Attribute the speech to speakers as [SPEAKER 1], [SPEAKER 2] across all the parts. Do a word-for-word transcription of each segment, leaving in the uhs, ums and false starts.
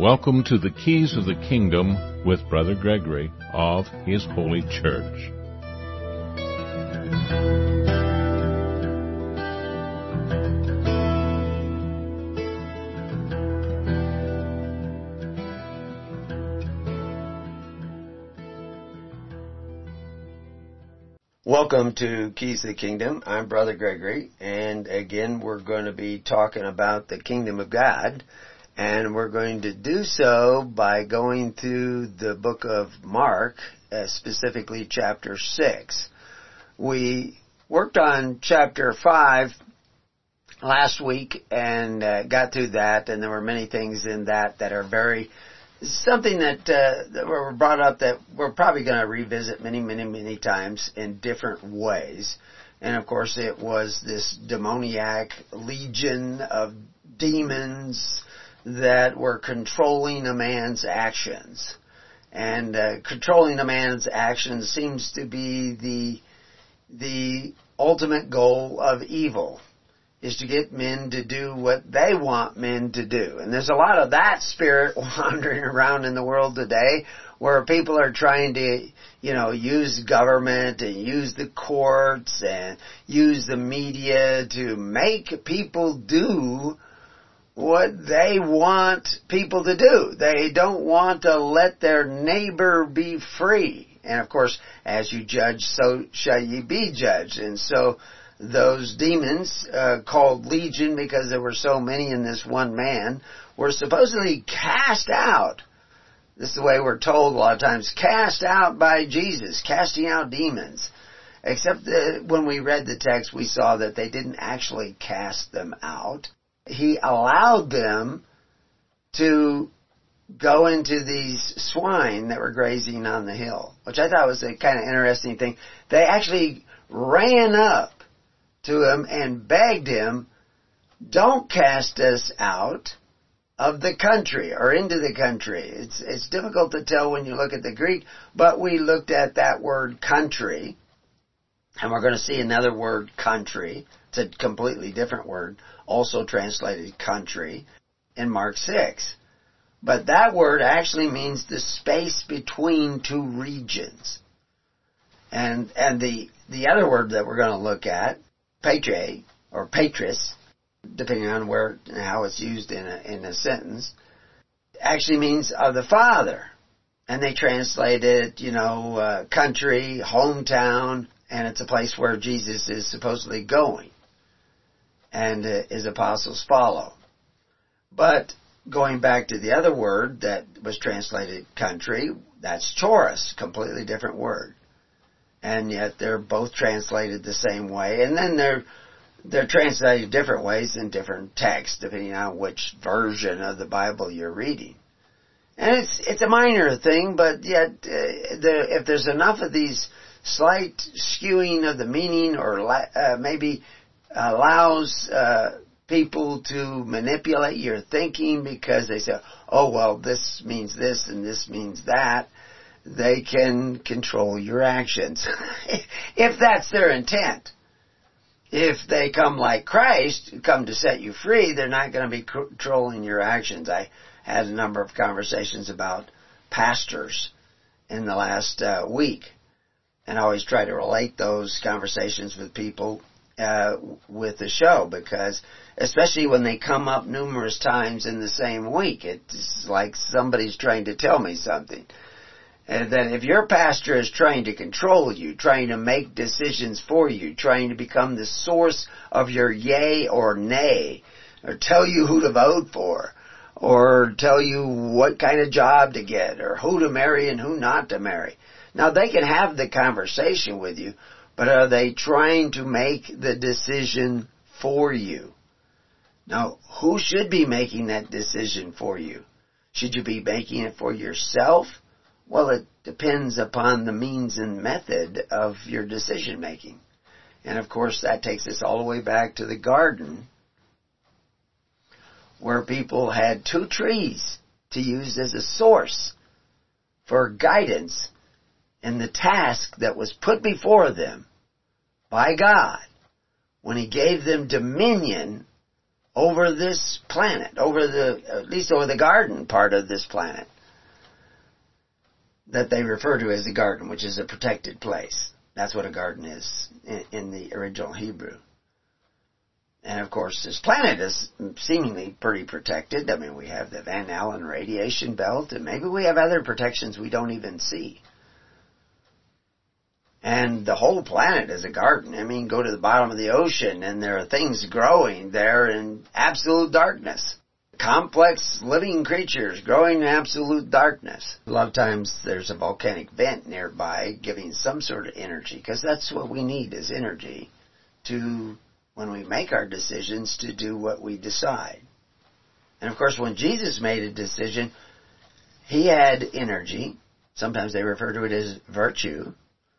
[SPEAKER 1] Welcome to the Keys of the Kingdom with Brother Gregory of His Holy Church.
[SPEAKER 2] Welcome to Keys of the Kingdom. I'm Brother Gregory, and again we're going to be talking about the Kingdom of God, and we're going to do so by going through the book of Mark, uh, specifically chapter six. We worked on chapter five last week and uh, got through that, and there were many things in that that are very something that, uh, that were brought up that we're probably going to revisit many, many, many times in different ways. And of course it was this demoniac legion of demons that were controlling a man's actions. And uh, controlling a man's actions seems to be the the ultimate goal of evil, is to get men to do what they want men to do. And there's a lot of that spirit wandering around in the world today, where people are trying to, you know, use government and use the courts and use the media to make people do what they want people to do. They don't want to let their neighbor be free. And of course, as you judge, so shall ye be judged. And so those demons, uh, called Legion because there were so many in this one man, were supposedly cast out. This is the way we're told a lot of times, cast out by Jesus, casting out demons. Except that when we read the text, we saw that they didn't actually cast them out. He allowed them to go into these swine that were grazing on the hill, which I thought was a kind of interesting thing. They actually ran up to him and begged him, don't cast us out of the country or into the country. It's it's difficult to tell when you look at the Greek, but we looked at that word country, and we're going to see another word, country. It's a completely different word, also translated country, in Mark six. But that word actually means the space between two regions. And and the the other word that we're going to look at, Patre, or patris, depending on where and how it's used in a, in a sentence, actually means of the Father. And they translate it, you know, uh, country, hometown, and it's a place where Jesus is supposedly going, and uh, his apostles follow. But going back to the other word that was translated country, that's Taurus, completely different word. And yet they're both translated the same way. And then they're they're translated different ways in different texts, depending on which version of the Bible you're reading. And it's it's a minor thing, but yet uh, the, if there's enough of these slight skewing of the meaning, or uh, maybe allows uh, people to manipulate your thinking because they say, oh, well, this means this and this means that, they can control your actions. If that's their intent. If they come like Christ, come to set you free, they're not going to be controlling your actions. I had a number of conversations about pastors in the last uh, week, and I always try to relate those conversations with people uh, with the show, because especially when they come up numerous times in the same week, it's like somebody's trying to tell me something. And that if your pastor is trying to control you, trying to make decisions for you, trying to become the source of your yay or nay, or tell you who to vote for, or tell you what kind of job to get, or who to marry and who not to marry. Now, they can have the conversation with you, but are they trying to make the decision for you? Now, who should be making that decision for you? Should you be making it for yourself? Well, it depends upon the means and method of your decision making. And of course, that takes us all the way back to the garden, where people had two trees to use as a source for guidance in the task that was put before them by God when He gave them dominion over this planet, over the, at least over the garden part of this planet, that they refer to as the garden, which is a protected place. That's what a garden is in, in the original Hebrew. And of course, this planet is seemingly pretty protected. I mean, we have the Van Allen radiation belt, and maybe we have other protections we don't even see. And the whole planet is a garden. I mean, go to the bottom of the ocean, and there are things growing there in absolute darkness. Complex living creatures growing in absolute darkness. A lot of times there's a volcanic vent nearby giving some sort of energy, because that's what we need is energy to, when we make our decisions, to do what we decide. And of course, when Jesus made a decision, he had energy. Sometimes they refer to it as virtue.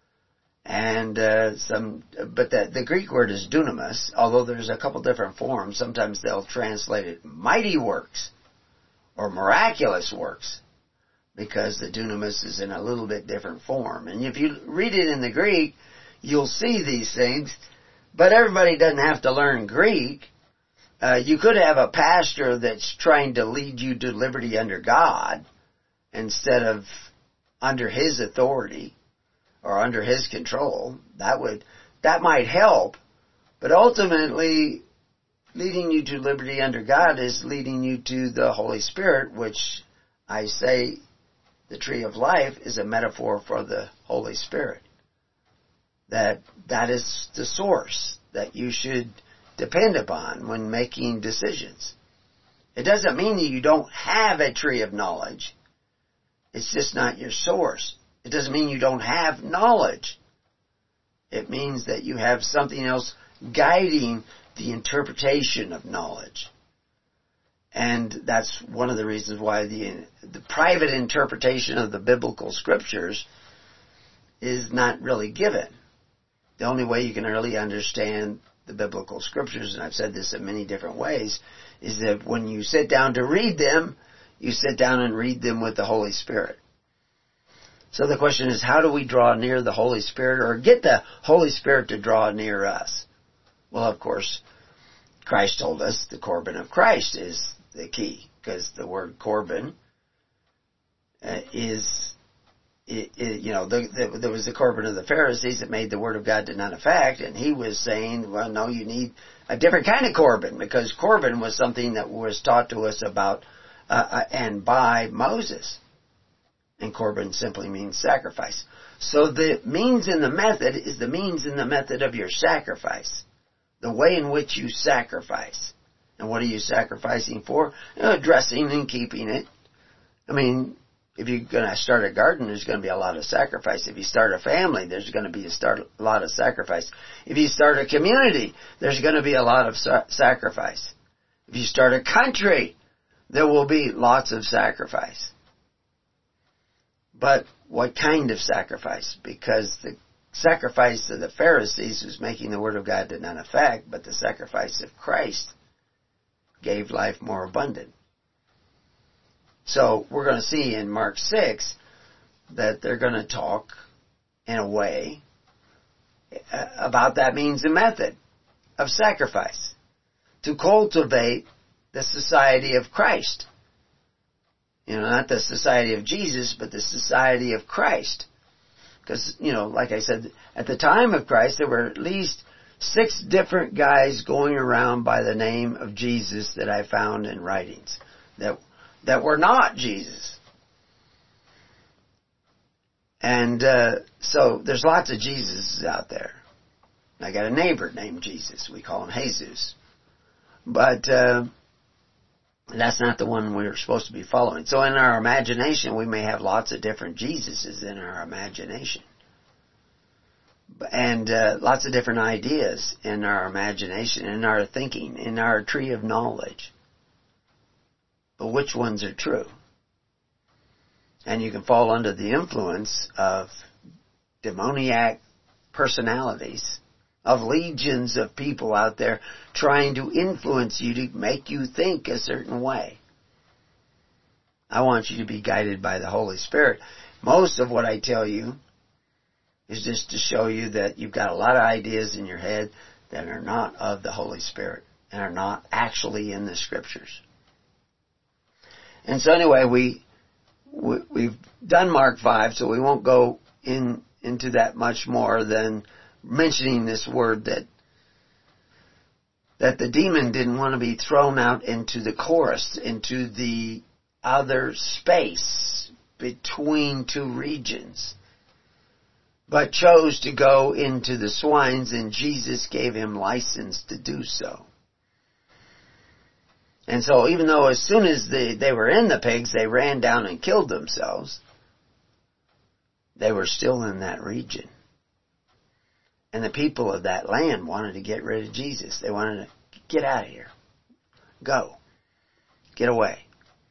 [SPEAKER 2] And uh, some, but the, the Greek word is dunamis, although there's a couple different forms. Sometimes they'll translate it mighty works or miraculous works, because the dunamis is in a little bit different form. And if you read it in the Greek, you'll see these things, but everybody doesn't have to learn Greek. Uh, you could have a pastor that's trying to lead you to liberty under God instead of under his authority or under his control. That would, that might help, but ultimately leading you to liberty under God is leading you to the Holy Spirit, which I say the tree of life is a metaphor for the Holy Spirit. That, that is the source that you should depend upon when making decisions. It doesn't mean that you don't have a tree of knowledge. It's just not your source. It doesn't mean you don't have knowledge. It means that you have something else guiding the interpretation of knowledge. And that's one of the reasons why the, the private interpretation of the biblical scriptures is not really given. The only way you can really understand the biblical scriptures, and I've said this in many different ways, is that when you sit down to read them, you sit down and read them with the Holy Spirit. So the question is, how do we draw near the Holy Spirit, or get the Holy Spirit to draw near us? Well, of course, Christ told us the Corban of Christ is the key, because the word Corban uh, is, it, it, you know, the, the, there was the Corban of the Pharisees that made the Word of God to none effect, and he was saying, well, no, you need a different kind of Corban, because Corban was something that was taught to us about uh, and by Moses. And Corban simply means sacrifice. So the means and the method is the means and the method of your sacrifice. The way in which you sacrifice. And what are you sacrificing for? You know, dressing and keeping it. I mean, if you're going to start a garden, there's going to be a lot of sacrifice. If you start a family, there's going to be a, start, a lot of sacrifice. If you start a community, there's going to be a lot of sa- sacrifice. If you start a country, there will be lots of sacrifice. But what kind of sacrifice? Because the sacrifice of the Pharisees was making the Word of God to none effect, but the sacrifice of Christ gave life more abundant. So we're going to see in Mark six that they're going to talk in a way about that means and method of sacrifice to cultivate the society of Christ. You know, not the society of Jesus, but the society of Christ. Because, you know, like I said, at the time of Christ, there were at least six different guys going around by the name of Jesus that I found in writings that that were not Jesus. And uh, so there's lots of Jesuses out there. I got a neighbor named Jesus. We call him Jesus. But uh, that's not the one we're supposed to be following. So in our imagination, we may have lots of different Jesuses in our imagination. And uh, lots of different ideas in our imagination, in our thinking, in our tree of knowledge. But which ones are true? And you can fall under the influence of demoniac personalities, of legions of people out there trying to influence you to make you think a certain way. I want you to be guided by the Holy Spirit. Most of what I tell you is just to show you that you've got a lot of ideas in your head that are not of the Holy Spirit. and are not actually in the Scriptures. And so anyway, we, we we've done Mark five, so we won't go in into that much more than mentioning this word that that the demon didn't want to be thrown out into the chorus, into the other space between two regions, but chose to go into the swines, and Jesus gave him license to do so. And so even though as soon as they, they were in the pigs, they ran down and killed themselves, they were still in that region. And the people of that land wanted to get rid of Jesus. They wanted to get out of here. Go. Get away.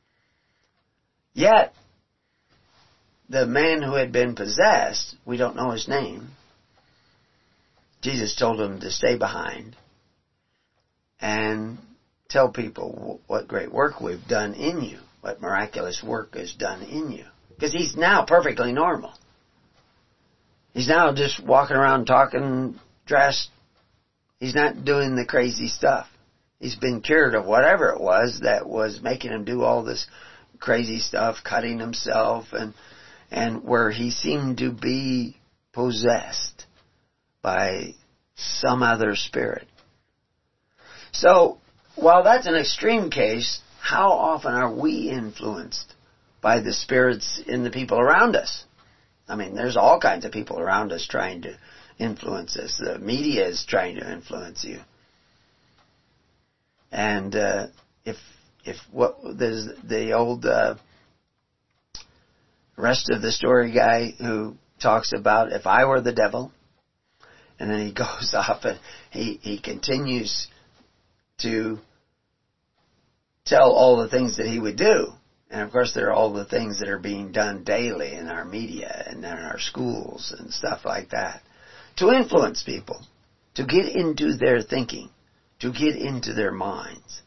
[SPEAKER 2] Yet, the man who had been possessed, we don't know his name, Jesus told him to stay behind and tell people what great work we've done in you, what miraculous work is done in you. Because he's now perfectly normal. He's now just walking around talking, dressed. He's not doing the crazy stuff. He's been cured of whatever it was that was making him do all this crazy stuff, cutting himself, and and where he seemed to be possessed by some other spirit. So, while that's an extreme case, how often are we influenced by the spirits in the people around us? I mean, there's all kinds of people around us trying to influence us. The media is trying to influence you. And uh, if if what there's the old uh, rest of the story guy who talks about if I were the devil, and then he goes off and he he continues to tell all the things that he would do. And of course there are all the things that are being done daily in our media and in our schools and stuff like that to influence people, to get into their thinking, to get into their minds.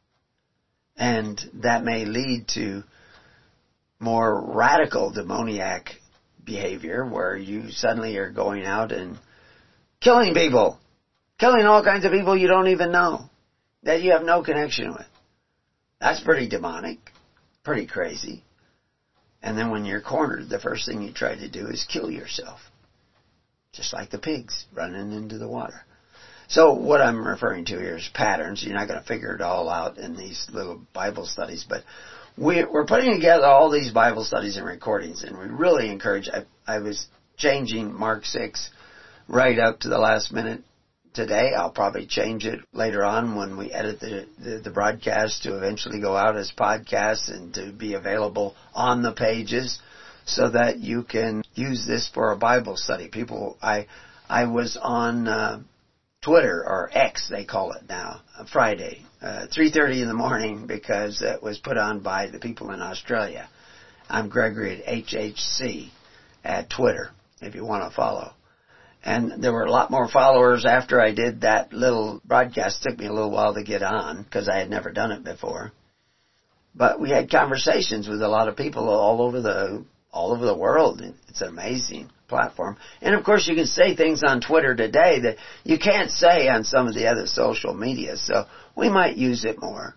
[SPEAKER 2] And that may lead to more radical demoniac behavior where you suddenly are going out and killing people, killing all kinds of people you don't even know, that you have no connection with. That's pretty demonic, pretty crazy. And then when you're cornered, the first thing you try to do is kill yourself. Just like the pigs running into the water. So what I'm referring to here is patterns. You're not going to figure it all out in these little Bible studies, but we're putting together all these Bible studies and recordings, and we really encourage. I, I was changing Mark six right up to the last minute today. I'll probably change it later on when we edit the, the, the broadcast to eventually go out as podcasts and to be available on the pages so that you can use this for a Bible study. People, I I was on uh, Twitter, or X they call it now, Friday, uh, three thirty in the morning, because it was put on by the people in Australia. I'm Gregory at H H C at Twitter, if you want to follow. And there were a lot more followers after I did that little broadcast. It took me a little while to get on, because I had never done it before. But we had conversations with a lot of people all over the all over the world. It's an amazing platform. And of course you can say things on Twitter today that you can't say on some of the other social media. So we might use it more.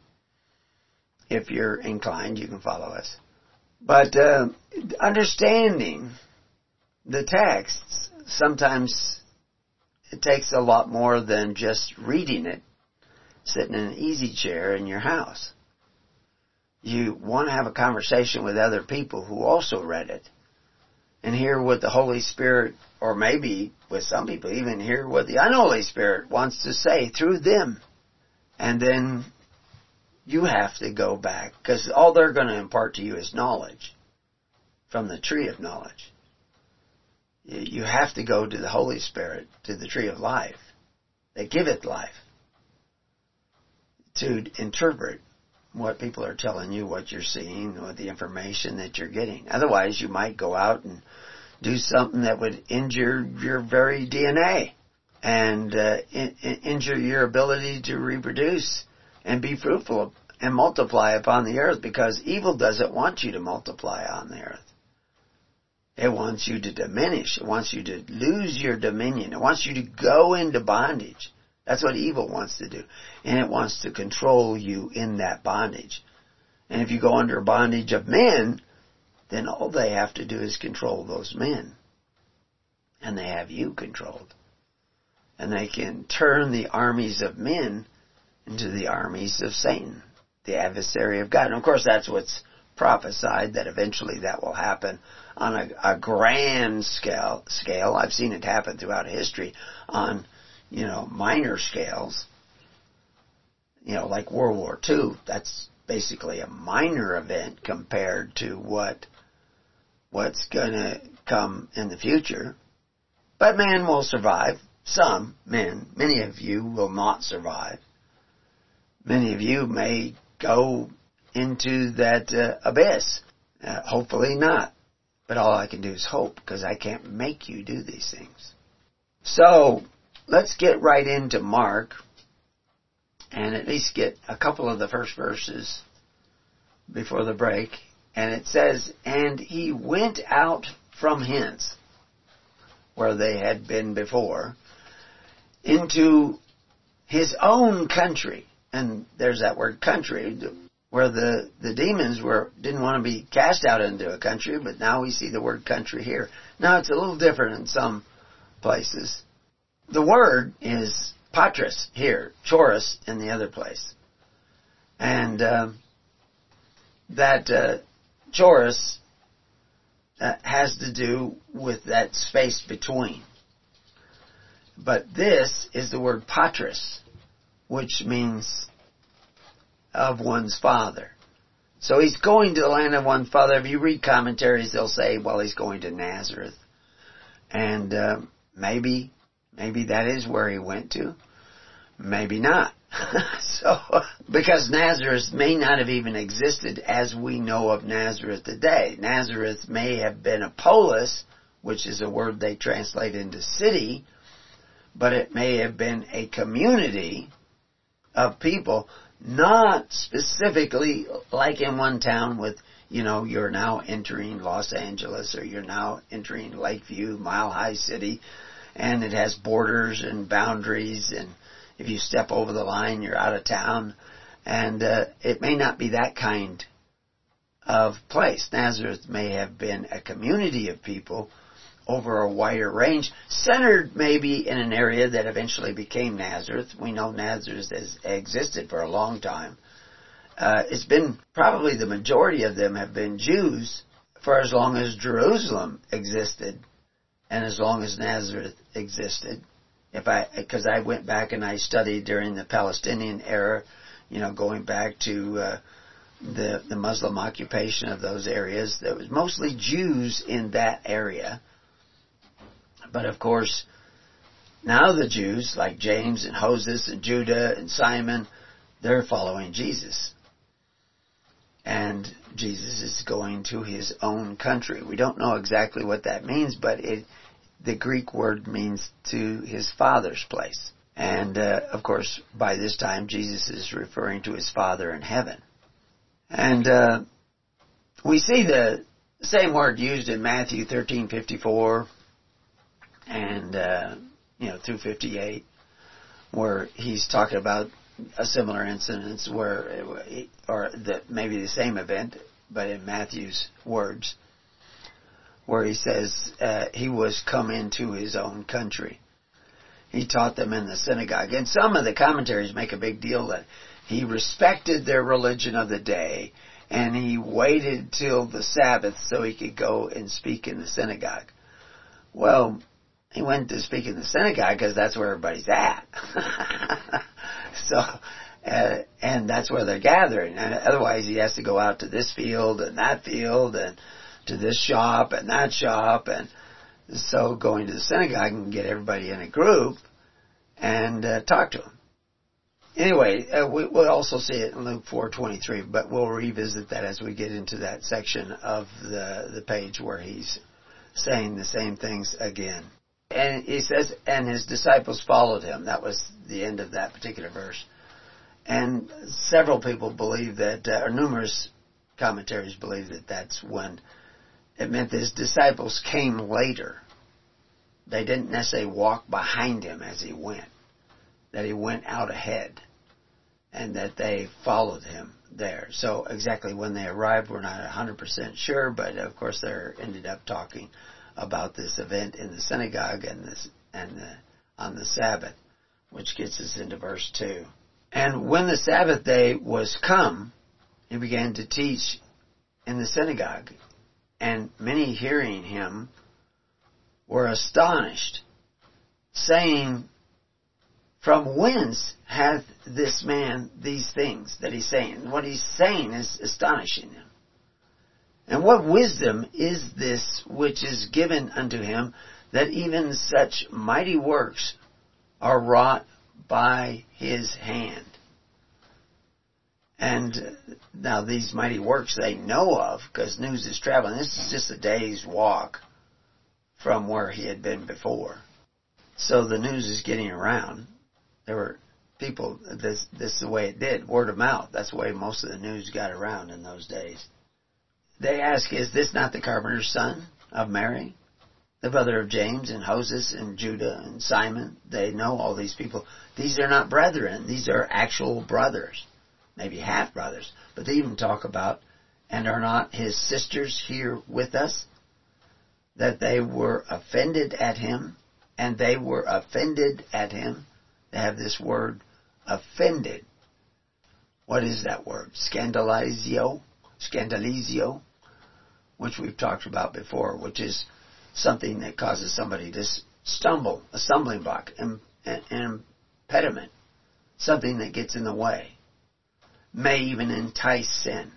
[SPEAKER 2] If you're inclined, you can follow us. But uh, understanding the texts, sometimes it takes a lot more than just reading it, sitting in an easy chair in your house. You want to have a conversation with other people who also read it and hear what the Holy Spirit, or maybe with some people even hear what the unholy Spirit wants to say through them. And then you have to go back, because all they're going to impart to you is knowledge from the tree of knowledge. You have to go to the Holy Spirit, to the tree of life, that giveth life, to interpret what people are telling you, what you're seeing, or the information that you're getting. Otherwise, you might go out and do something that would injure your very D N A and uh, in, in, injure your ability to reproduce and be fruitful and multiply upon the earth, because evil doesn't want you to multiply on the earth. It wants you to diminish. It wants you to lose your dominion. It wants you to go into bondage That's what evil wants to do. And it wants to control you in that bondage. And if you go under bondage of men, then all they have to do is control those men. And they have you controlled. And they can turn the armies of men into the armies of Satan, the adversary of God. And of course that's what's prophesied, that eventually that will happen on a, a grand scale, scale. I've seen it happen throughout history on, you know, minor scales. You know, like World War Two. That's basically a minor event compared to what what's going to come in the future. But man will survive. Some men, many of you will not survive. Many of you may go into that uh, abyss. Uh, hopefully not. But all I can do is hope, because I can't make you do these things. So, let's get right into Mark, and at least get a couple of the first verses before the break. And it says, and he went out from hence, where they had been before, into his own country. And there's that word country, where the, the demons were didn't want to be cast out into a country, but now we see the word country here. Now it's a little different in some places. The word is patris here, choros in the other place. And uh, that uh, choros uh, has to do with that space between. But this is the word patris, which means of one's father. So he's going to the land of one's father. If you read commentaries, they'll say, well, he's going to Nazareth. And uh, maybe, maybe that is where he went to. Maybe not. So, because Nazareth may not have even existed as we know of Nazareth today. Nazareth may have been a polis, which is a word they translate into city, but it may have been a community of people, not specifically like in one town with, you know, you're now entering Los Angeles, or you're now entering Lakeview, Mile High City, and it has borders and boundaries, and if you step over the line, you're out of town. And uh, it may not be that kind of place. Nazareth may have been a community of people over a wider range, centered maybe in an area that eventually became Nazareth. We know Nazareth has existed for a long time. Uh, it's been, probably the majority of them have been Jews for as long as Jerusalem existed and as long as Nazareth existed. If I, because I went back and I studied during the Palestinian era, you know, going back to uh, the the Muslim occupation of those areas. There was mostly Jews in that area. But of course, now the Jews, like James and Joseph and Judah and Simon, they're following Jesus. And Jesus is going to his own country. We don't know exactly what that means, but it, the Greek word means to his father's place. And uh, of course, by this time, Jesus is referring to his Father in heaven. And uh, we see the same word used in Matthew thirteen fifty-four and uh, you know through fifty-eight, where he's talking about a similar incident where, or the, maybe the same event, but in Matthew's words, where he says uh, he was come into his own country. He taught them in the synagogue. And some of the commentaries make a big deal that he respected their religion of the day, and he waited till the Sabbath so he could go and speak in the synagogue. Well, he went to speak in the synagogue because that's where everybody's at. So, uh, and that's where they're gathering. And otherwise he has to go out to this field and that field and to this shop and that shop. And so going to the synagogue and get everybody in a group and uh, talk to them. Anyway, uh, we, we'll also see it in Luke four twenty-three, but we'll revisit that as we get into that section of the, the page where he's saying the same things again. And he says, and his disciples followed him. That was the end of that particular verse. And several people believe that, uh, or numerous commentaries believe that that's when it meant that his disciples came later. They didn't necessarily walk behind him as he went. that he went out ahead and that they followed him there. So exactly when they arrived, we're not one hundred percent sure, but of course they ended up talking about this event in the synagogue and this and the, on the Sabbath, which gets us into verse two. And when the Sabbath day was come, he began to teach in the synagogue, and many hearing him were astonished, saying, from whence hath this man these things that he's saying? What he's saying is astonishing them. And what wisdom is this which is given unto him, that even such mighty works are wrought by his hand? And now these mighty works they know of, because news is traveling. This is just a day's walk from where he had been before. So the news is getting around. There were people, this, this is the way it did, word of mouth. That's the way most of the news got around in those days. They ask, is this not the carpenter's son of Mary, the brother of James and Joses and Judah and Simon? They know all these people. These are not brethren. These are actual brothers, maybe half brothers. But they even talk about, and are not his sisters here with us? That they were offended at him, and they were offended at him. They have this word, offended. What is that word? Scandalizio, scandalizio, which we've talked about before, which is something that causes somebody to stumble, a stumbling block, an impediment, something that gets in the way, may even entice sin.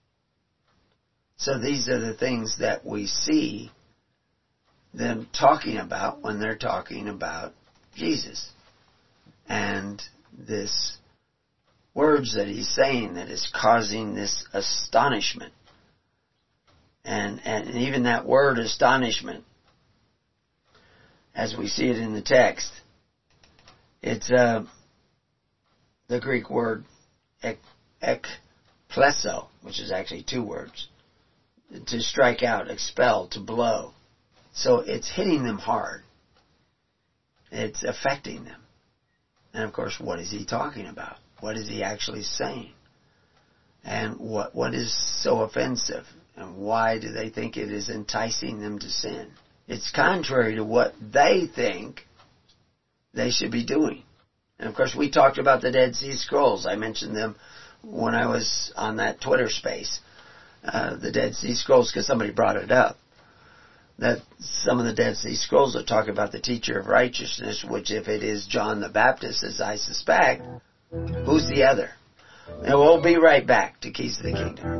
[SPEAKER 2] So these are the things that we see them talking about when they're talking about Jesus. And this words that he's saying that is causing this astonishment. And, and even that word astonishment, as we see it in the text, it's uh, the Greek word ek, ekpleso, which is actually two words. To strike out, expel, to blow. So it's hitting them hard. It's affecting them. And of course, what is he talking about? What is he actually saying? And what what is so offensive? And why do they think it is enticing them to sin? It's contrary to what they think they should be doing. And of course, we talked about the Dead Sea Scrolls. I mentioned them when I was on that Twitter space. Uh, the Dead Sea Scrolls, because somebody brought it up. That some of the Dead Sea Scrolls are talking about the teacher of righteousness, which if it is John the Baptist, as I suspect, who's the other? And we'll be right back to Keys of the Kingdom.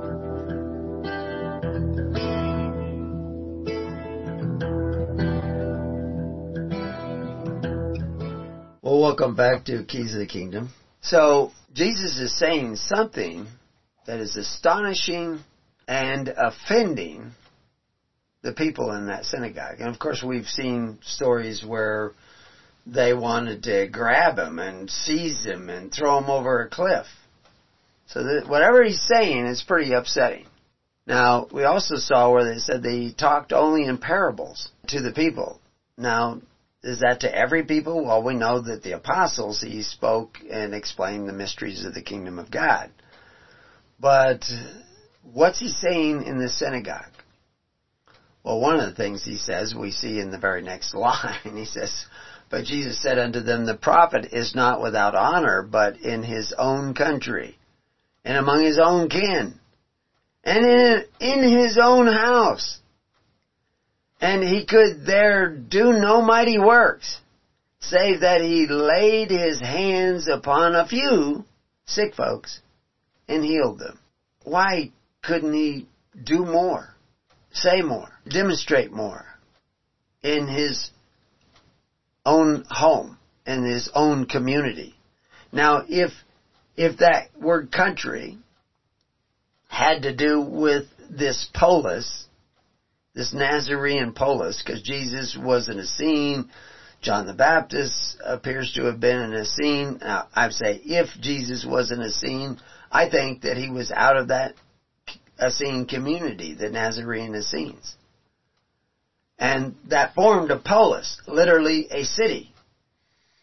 [SPEAKER 2] Well, welcome back to Keys of the Kingdom. So, Jesus is saying something that is astonishing and offending the people in that synagogue. And of course we've seen stories where they wanted to grab him and seize him and throw him over a cliff. So that whatever he's saying is pretty upsetting. Now, we also saw where they said they talked only in parables to the people. Now, is that to every people? Well, we know that the apostles, he spoke and explained the mysteries of the kingdom of God. But what's he saying in the synagogue? Well, one of the things he says, we see in the very next line, he says, but Jesus said unto them, the prophet is not without honor, but in his own country, and among his own kin, and in, in his own house. And he could there do no mighty works, save that he laid his hands upon a few sick folks and healed them. Why couldn't he do more? Say more, demonstrate more in his own home, in his own community. Now, if if that word country had to do with this polis, this Nazarene polis, because Jesus was an Essene, John the Baptist appears to have been an Essene. Now, I say if Jesus was an Essene, I think that he was out of that Essene community, the Nazarene Essenes. And that formed a polis, literally a city.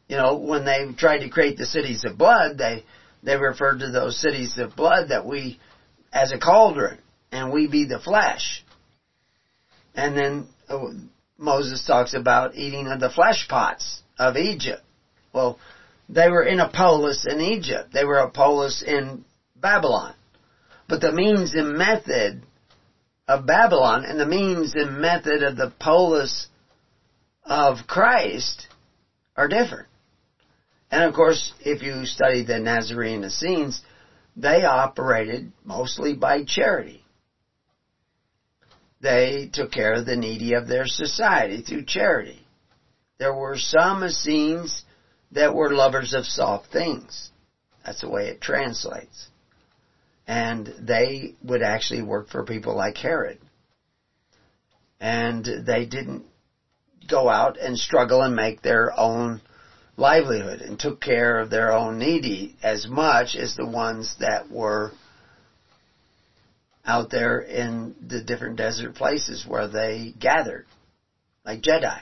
[SPEAKER 2] You know, when they tried to create the cities of blood, they, they referred to those cities of blood that we, as a cauldron, and we be the flesh. And then uh, Moses talks about eating of the flesh pots of Egypt. Well, they were in a polis in Egypt. They were a polis in Babylon. But the means and method of Babylon and the means and method of the polis of Christ are different. And of course, if you study the Nazarene Essenes, they operated mostly by charity. They took care of the needy of their society through charity. There were some Essenes that were lovers of soft things. That's the way it translates. And they would actually work for people like Herod. And they didn't go out and struggle and make their own livelihood and took care of their own needy as much as the ones that were out there in the different desert places where they gathered, like Jedi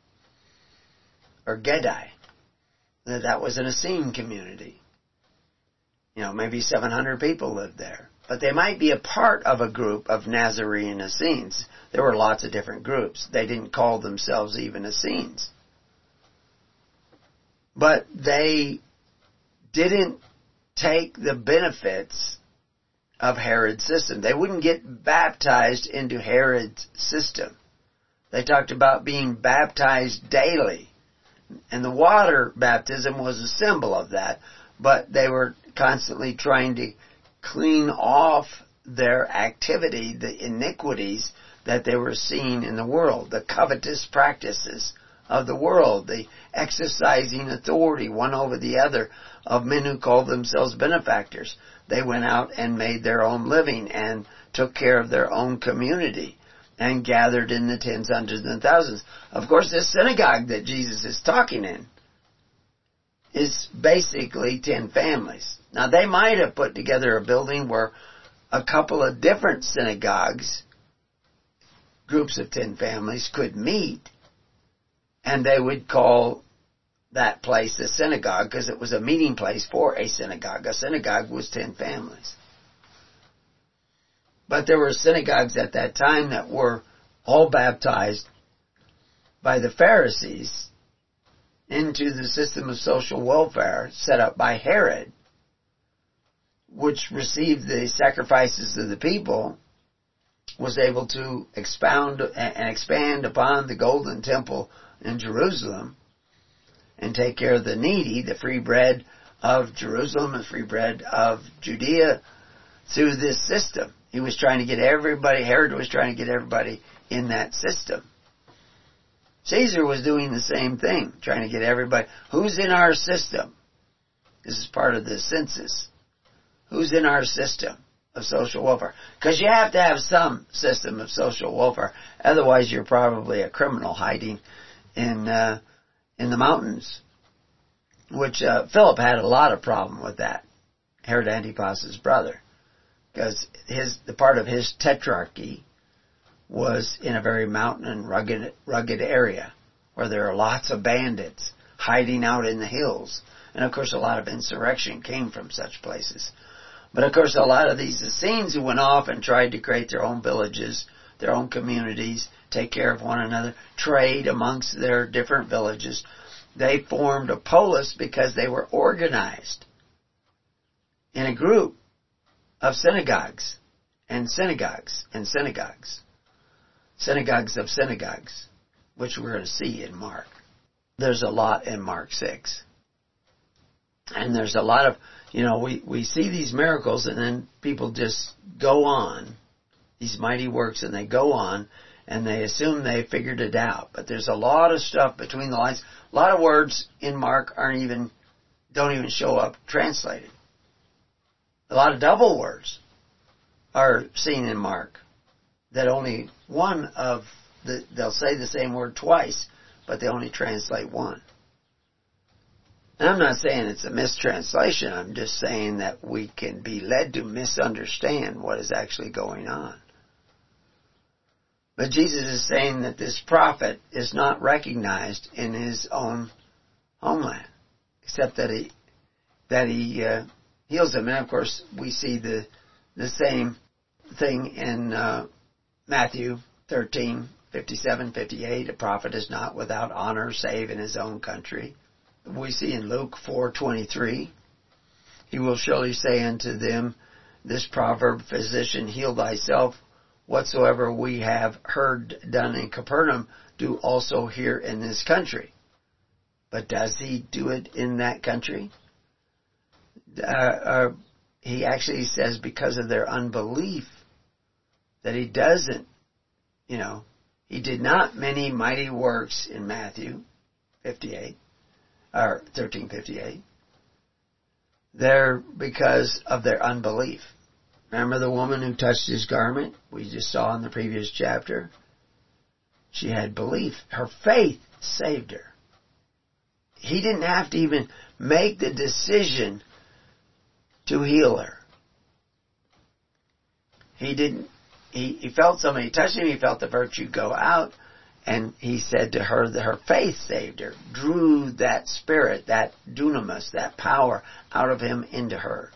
[SPEAKER 2] or Gedai. That was an Essene community. You know, maybe seven hundred people lived there. But they might be a part of a group of Nazarene Essenes. There were lots of different groups. They didn't call themselves even Essenes. But they didn't take the benefits of Herod's system. They wouldn't get baptized into Herod's system. They talked about being baptized daily. And the water baptism was a symbol of that. But they were constantly trying to clean off their activity, the iniquities that they were seeing in the world, the covetous practices of the world, the exercising authority one over the other of men who called themselves benefactors. They went out and made their own living and took care of their own community and gathered in the tens, hundreds, and thousands. Of course, this synagogue that Jesus is talking in is basically ten families. Now, they might have put together a building where a couple of different synagogues, groups of ten families, could meet, and they would call that place a synagogue because it was a meeting place for a synagogue. A synagogue was ten families. But there were synagogues at that time that were all baptized by the Pharisees into the system of social welfare set up by Herod, which received the sacrifices of the people, was able to expound and expand upon the golden temple in Jerusalem and take care of the needy, the free bread of Jerusalem and free bread of Judea through this system. He was trying to get everybody, Herod was trying to get everybody in that system. Caesar was doing the same thing, trying to get everybody. Who's in our system? This is part of the census. Who's in our system of social welfare? Because you have to have some system of social welfare. Otherwise, you're probably a criminal hiding in uh, in the mountains. Which uh, Philip had a lot of problem with that. Herod Antipas's brother, because his the part of his tetrarchy was in a very mountain and rugged, rugged area where there are lots of bandits hiding out in the hills. And of course a lot of insurrection came from such places. But of course a lot of these Essenes who went off and tried to create their own villages, their own communities, take care of one another, trade amongst their different villages, they formed a polis because they were organized in a group of synagogues and synagogues and synagogues. Synagogues of synagogues, which we're going to see in Mark. There's a lot in Mark six. And there's a lot of, you know, we, we see these miracles and then people just go on, these mighty works, and they go on and they assume they figured it out. But there's a lot of stuff between the lines. A lot of words in Mark aren't even, don't even show up translated. A lot of double words are seen in Mark. That only one of the, they'll say the same word twice, but they only translate one. And I'm not saying it's a mistranslation, I'm just saying that we can be led to misunderstand what is actually going on. But Jesus is saying that this prophet is not recognized in his own homeland, except that he that he uh, heals them. And of course, we see the the same thing in uh, Matthew thirteen, fifty-seven, fifty-eight. A prophet is not without honor, save in his own country. We see in Luke four twenty-three, he will surely say unto them, this proverb, physician, heal thyself. Whatsoever we have heard done in Capernaum, do also here in this country. But does he do it in that country? Uh, uh, he actually says because of their unbelief that he doesn't, you know, he did not many mighty works in Matthew fifty-eight, or thirteen fifty-eight. They're because of their unbelief. Remember the woman who touched his garment? We just saw in the previous chapter. She had belief. Her faith saved her. He didn't have to even make the decision to heal her. He didn't, he, he felt somebody touch him, he felt the virtue go out, and he said to her that her faith saved her, drew that spirit, that dunamis, that power out of him into her.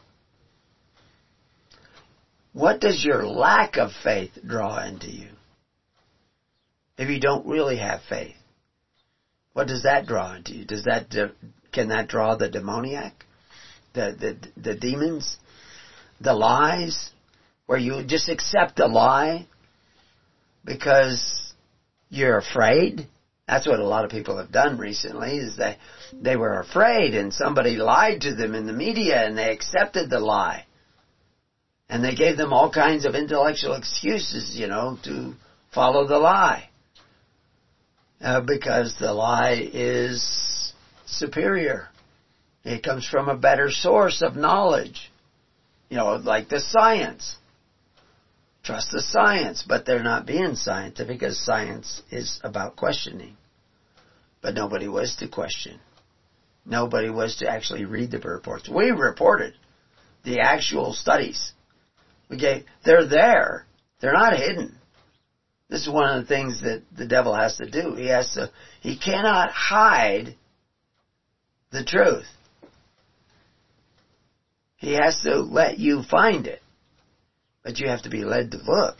[SPEAKER 2] What does your lack of faith draw into you? If you don't really have faith, what does that draw into you? Does that, can that draw the demoniac? The, the, the demons? The lies? Where you just accept a lie because you're afraid? That's what a lot of people have done recently, is that they were afraid and somebody lied to them in the media and they accepted the lie. And they gave them all kinds of intellectual excuses, you know, to follow the lie. Uh, because the lie is superior. It comes from a better source of knowledge. You know, like the science. Trust the science, but they're not being scientific because science is about questioning. But nobody was to question. Nobody was to actually read the reports. We reported the actual studies. We gave, they're there. They're not hidden. This is one of the things that the devil has to do. He has to, he cannot hide the truth. He has to let you find it. But you have to be led to look.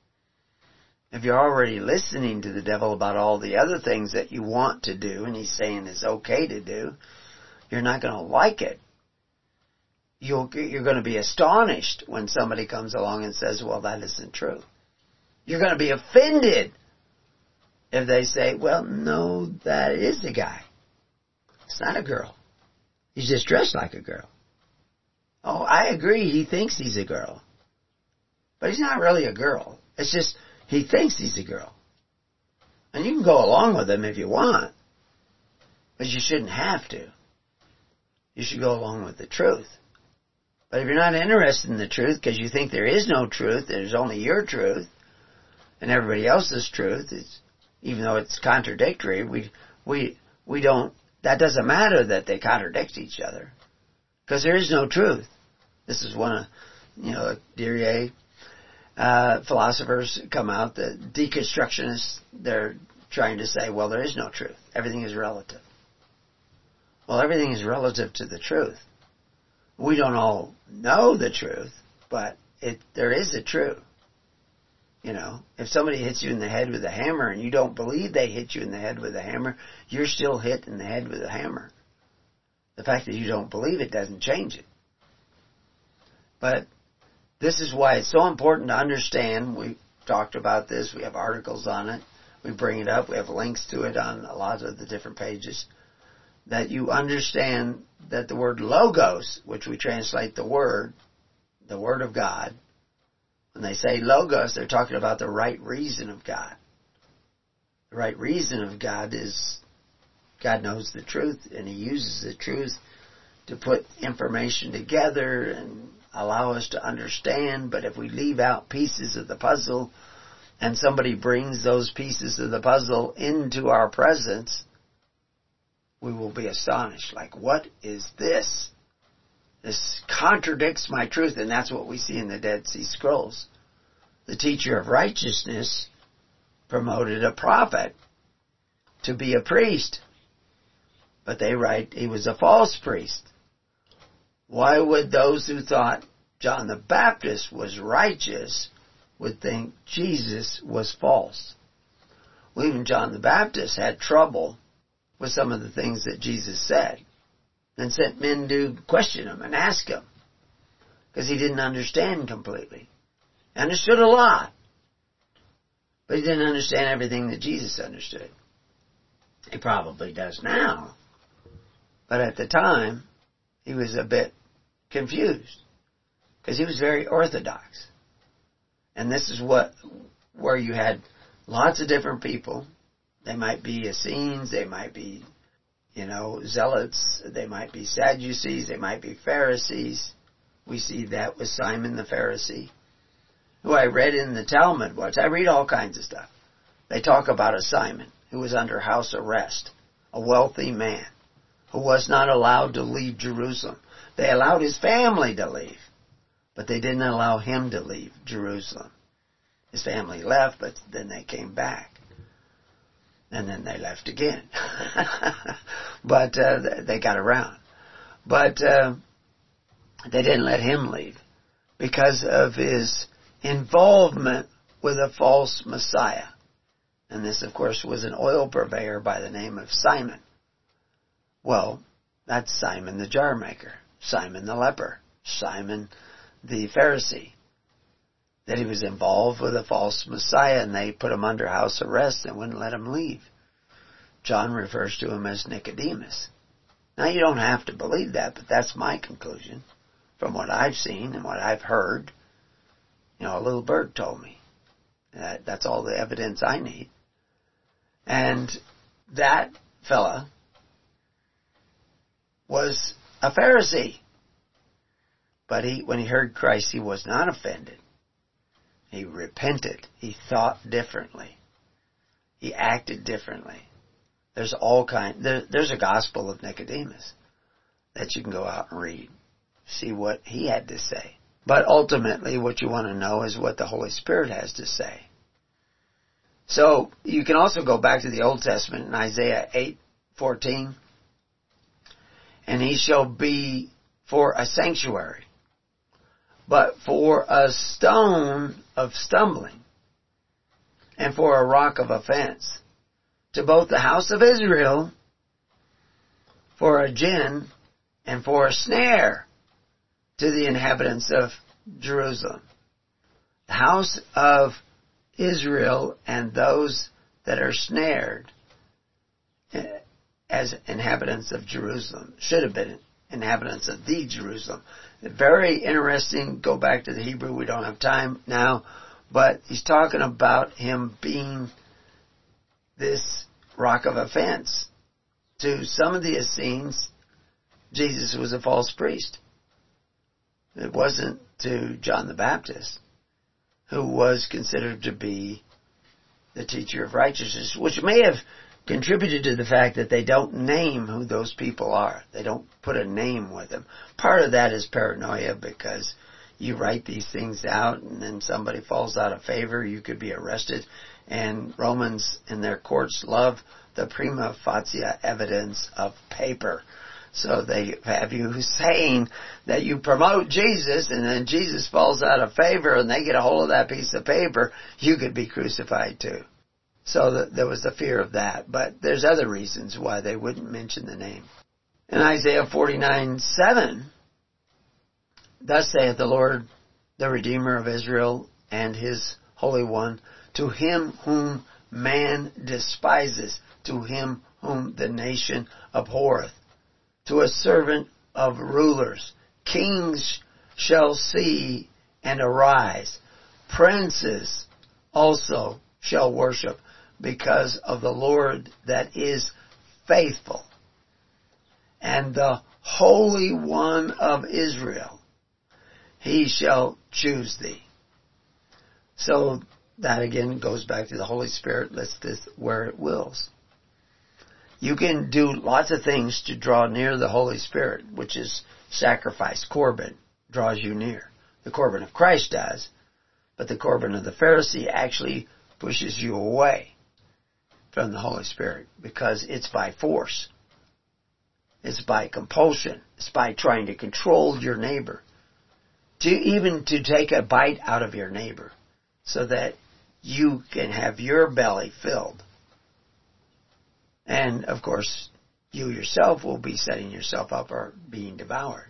[SPEAKER 2] If you're already listening to the devil about all the other things that you want to do, and he's saying it's okay to do, you're not going to like it. You'll, you're going to be astonished when somebody comes along and says, well, that isn't true. You're going to be offended if they say, well, no, that is a guy. It's not a girl. He's just dressed like a girl. Oh, I agree, he thinks he's a girl. But he's not really a girl. It's just, he thinks he's a girl. And you can go along with him if you want. But you shouldn't have to. You should go along with the truth. But if you're not interested in the truth because you think there is no truth, there's only your truth, and everybody else's truth, is, even though it's contradictory, we, we, we don't, that doesn't matter that they contradict each other. Because there is no truth. This is one of, you know, Derier, uh, philosophers come out, the deconstructionists, they're trying to say, well, there is no truth. Everything is relative. Well, everything is relative to the truth. We don't all know the truth, but it, there is a truth. You know, if somebody hits you in the head with a hammer and you don't believe they hit you in the head with a hammer, you're still hit in the head with a hammer. The fact that you don't believe it doesn't change it. But this is why it's so important to understand. We've talked about this. We have articles on it. We bring it up. We have links to it on a lot of the different pages. That you understand that the word logos, which we translate the word, the word of God, when they say logos, they're talking about the right reason of God. The right reason of God is God knows the truth, and He uses the truth to put information together and allow us to understand. But if we leave out pieces of the puzzle, and somebody brings those pieces of the puzzle into our presence, we will be astonished. Like, what is this? This contradicts my truth, and that's what we see in the Dead Sea Scrolls. The teacher of righteousness promoted a prophet to be a priest. But they write he was a false priest. Why would those who thought John the Baptist was righteous would think Jesus was false? Well, even John the Baptist had trouble with some of the things that Jesus said, and sent men to question him and ask him, because he didn't understand completely. Understood a lot, but he didn't understand everything that Jesus understood. He probably does now, but at the time, he was a bit confused, because he was very orthodox. And this is what, where you had lots of different people. They might be Essenes, they might be, you know, Zealots, they might be Sadducees, they might be Pharisees. We see that with Simon the Pharisee, who I read in the Talmud once. I read all kinds of stuff. They talk about a Simon who was under house arrest, a wealthy man who was not allowed to leave Jerusalem. They allowed his family to leave, but they didn't allow him to leave Jerusalem. His family left, but then they came back. And then they left again. But uh, they got around. But uh, they didn't let him leave because of his involvement with a false Messiah. And this, of course, was an oil purveyor by the name of Simon. Well, that's Simon the jar maker, Simon the leper, Simon the Pharisee. That he was involved with a false Messiah, and they put him under house arrest and wouldn't let him leave. John refers to him as Nicodemus. Now, you don't have to believe that, but that's my conclusion from what I've seen and what I've heard. You know, a little bird told me. That, that's all the evidence I need. And that fella was a Pharisee. But he, when he heard Christ, he was not offended. He repented. He thought differently. He acted differently. There's all kind. There, there's a gospel of Nicodemus that you can go out and read, see what he had to say. But ultimately, what you want to know is what the Holy Spirit has to say. So you can also go back to the Old Testament in Isaiah eight fourteen, and he shall be for a sanctuary, but for a stone of stumbling, and for a rock of offense, to both the house of Israel, for a gin, and for a snare, to the inhabitants of Jerusalem. The house of Israel and those that are snared as inhabitants of Jerusalem should have been inhabitants of the Jerusalem. Very interesting. Go back to the Hebrew. We don't have time now. But he's talking about him being this rock of offense. To some of the Essenes, Jesus was a false priest. It wasn't to John the Baptist, who was considered to be the teacher of righteousness, which may have contributed to the fact that they don't name who those people are. They don't put a name with them. Part of that is paranoia, because you write these things out and then somebody falls out of favor, you could be arrested. And Romans in their courts love the prima facie evidence of paper. So they have you saying that you promote Jesus, and then Jesus falls out of favor and they get a hold of that piece of paper, you could be crucified too. So the, there was the fear of that. But there's other reasons why they wouldn't mention the name. In Isaiah forty-nine seven, thus saith the Lord, the Redeemer of Israel and His Holy One, to him whom man despises, to him whom the nation abhorreth, to a servant of rulers, kings shall see and arise, princes also shall worship, because of the Lord that is faithful, and the Holy One of Israel, He shall choose thee. So that again goes back to the Holy Spirit lets this where it wills. You can do lots of things to draw near the Holy Spirit, which is sacrifice. Corban draws you near. The Corban of Christ does, but the Corban of the Pharisee actually pushes you away from the Holy Spirit, because it's by force. It's by compulsion. It's by trying to control your neighbor. To even to take a bite out of your neighbor so that you can have your belly filled. And, of course, you yourself will be setting yourself up or being devoured.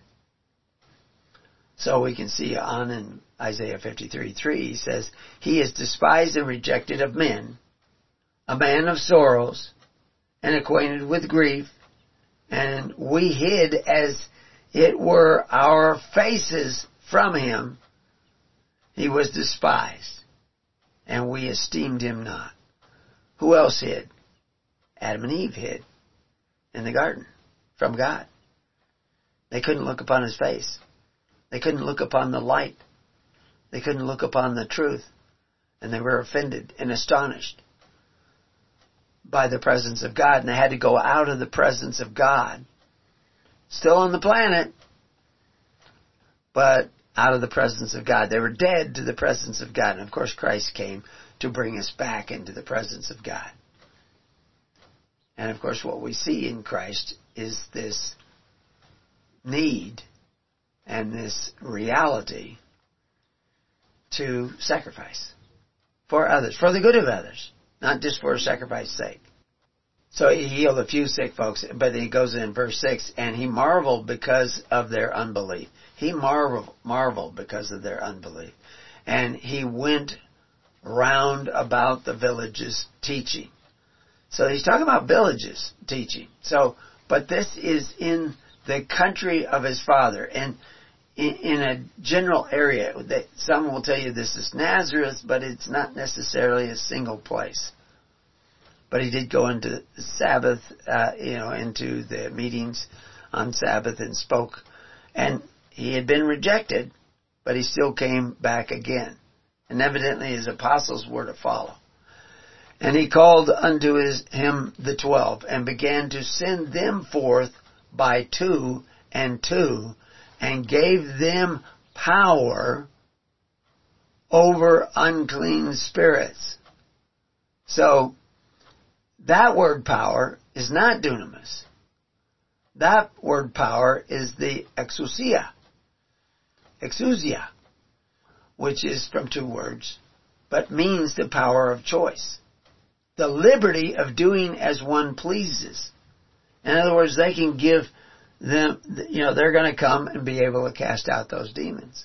[SPEAKER 2] So we can see on in Isaiah fifty-three three, he says, He is despised and rejected of men, a man of sorrows, and acquainted with grief, and we hid as it were our faces from him. He was despised, and we esteemed him not. Who else hid? Adam and Eve hid in the garden from God. They couldn't look upon his face. They couldn't look upon the light. They couldn't look upon the truth. And they were offended and astonished by the presence of God. And they had to go out of the presence of God. Still on the planet, but out of the presence of God. They were dead to the presence of God. And of course Christ came to bring us back into the presence of God. And of course what we see in Christ is this need and this reality to sacrifice for others, for the good of others, not just for sacrifice's sake. So he healed a few sick folks, but he goes in verse six, and he marveled because of their unbelief. He marveled, marveled because of their unbelief. And he went round about the villages teaching. So he's talking about villages teaching. So, but this is in the country of his father. And in, in a general area, that some will tell you this is Nazareth, but it's not necessarily a single place. But he did go into Sabbath, uh, you know, into the meetings on Sabbath and spoke. And he had been rejected, but he still came back again. And evidently his apostles were to follow. And he called unto his, him the twelve, and began to send them forth by two and two, and gave them power over unclean spirits. So, that word power is not dunamis. That word power is the exousia. Exousia, which is from two words, but means the power of choice. The liberty of doing as one pleases. In other words, they can give them, you know, they're going to come and be able to cast out those demons.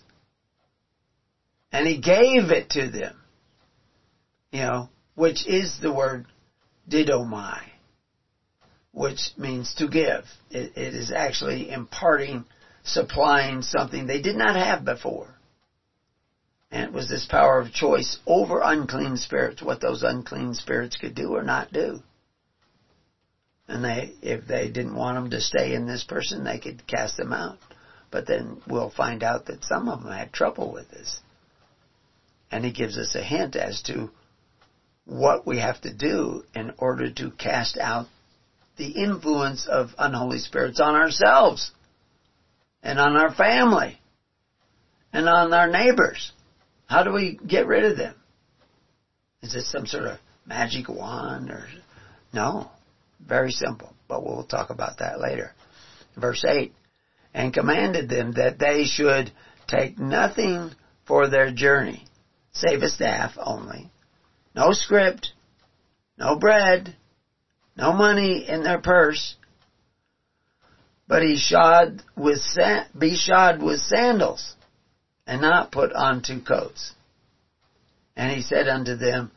[SPEAKER 2] And he gave it to them, you know, which is the word didomai, which means to give. It, it is actually imparting, supplying something they did not have before. And it was this power of choice over unclean spirits, what those unclean spirits could do or not do. And they, if they didn't want them to stay in this person, they could cast them out. But then we'll find out that some of them had trouble with this. And he gives us a hint as to what we have to do in order to cast out the influence of unholy spirits on ourselves and on our family and on our neighbors. How do we get rid of them? Is it some sort of magic wand? Or no, very simple, but we'll talk about that later. Verse eight, and commanded them that they should take nothing for their journey, save a staff only, no script, no bread, no money in their purse, but he shod with sa- be shod with sandals, and not put on two coats. And he said unto them,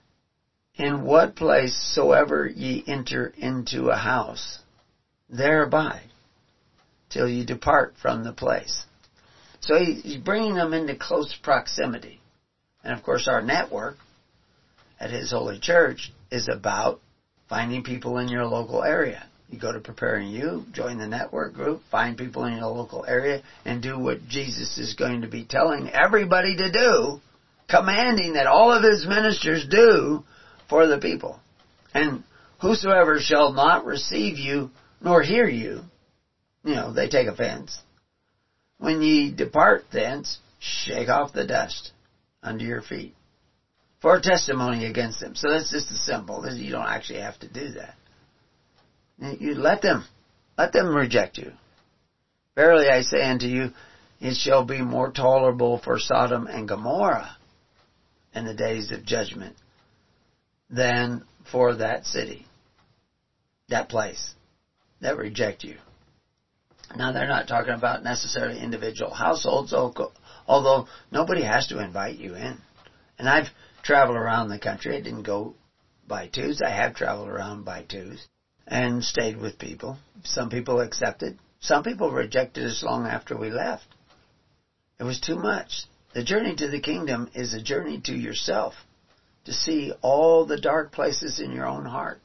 [SPEAKER 2] in what place soever ye enter into a house, there abide, till ye depart from the place. So he's bringing them into close proximity. And of course our network at His Holy Church is about finding people in your local area. You go to Preparing You, join the network group, find people in your local area, and do what Jesus is going to be telling everybody to do, commanding that all of His ministers do for the people. And whosoever shall not receive you, nor hear you, you know, they take offense. When ye depart thence, shake off the dust under your feet, for a testimony against them. So that's just a symbol. You don't actually have to do that. You let them. Let them reject you. Verily I say unto you, it shall be more tolerable for Sodom and Gomorrah in the days of judgment than for that city, that place that reject you. Now they're not talking about necessarily individual households, although nobody has to invite you in. And I've traveled around the country. I didn't go by twos. I have traveled around by twos and stayed with people. Some people accepted. Some people rejected us long after we left. It was too much. The journey to the kingdom is a journey to yourself, to see all the dark places in your own heart.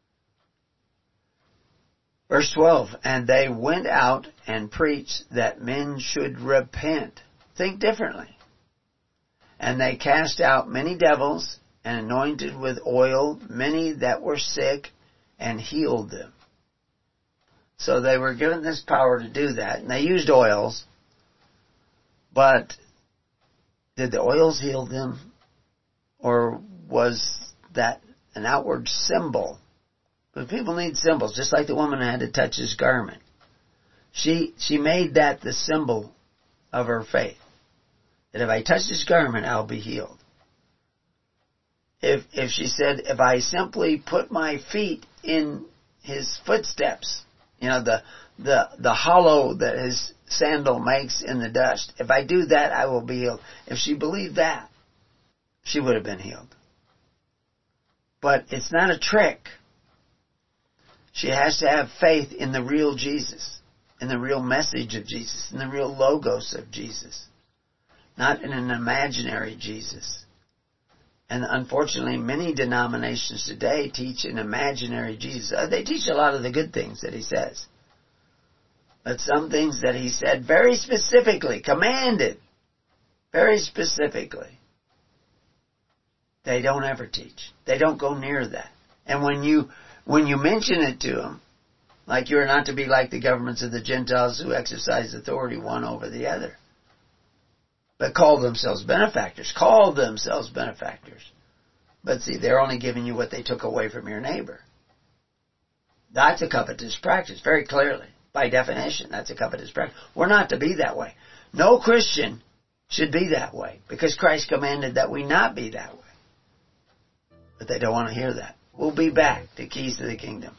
[SPEAKER 2] Verse twelve, and they went out and preached that men should repent. Think differently. And they cast out many devils and anointed with oil many that were sick and healed them. So they were given this power to do that. And they used oils. But did the oils heal them? Or was that an outward symbol? But people need symbols, just like the woman had to touch his garment. She she made that the symbol of her faith. That if I touch his garment, I'll be healed. If if she said, if I simply put my feet in his footsteps, you know, the the the hollow that his sandal makes in the dust, if I do that, I will be healed. If she believed that, she would have been healed. But it's not a trick. She has to have faith in the real Jesus, in the real message of Jesus, in the real logos of Jesus, not in an imaginary Jesus. And unfortunately, many denominations today teach an imaginary Jesus. They teach a lot of the good things that he says. But some things that he said very specifically, commanded, very specifically, they don't ever teach. They don't go near that. And when you when you mention it to them, like you are not to be like the governments of the Gentiles who exercise authority one over the other, but call themselves benefactors, call themselves benefactors. But see, they're only giving you what they took away from your neighbor. That's a covetous practice, very clearly. By definition, that's a covetous practice. We're not to be that way. No Christian should be that way, because Christ commanded that we not be that way. But they don't want to hear that. We'll be back to Keys to the Kingdom.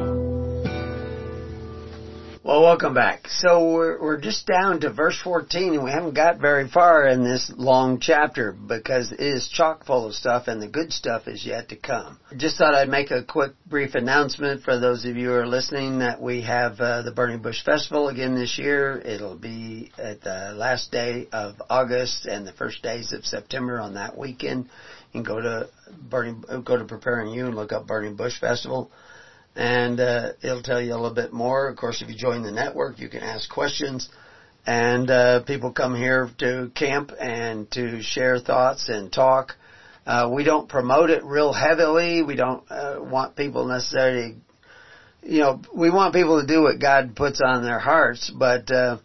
[SPEAKER 2] Well, welcome back. So we're, we're just down to verse fourteen, and we haven't got very far in this long chapter because it is chock full of stuff, and the good stuff is yet to come. Just thought I'd make a quick, brief announcement for those of you who are listening that we have uh, the Burning Bush Festival again this year. It'll be at the last day of August and the first days of September on that weekend. You can go to Burning, go to Preparing You and look up Burning Bush Festival. And uh, it'll tell you a little bit more. Of course, if you join the network, you can ask questions. And uh, people come here to camp and to share thoughts and talk. Uh, we don't promote it real heavily. We don't uh, want people necessarily, you know, we want people to do what God puts on their hearts. But uh,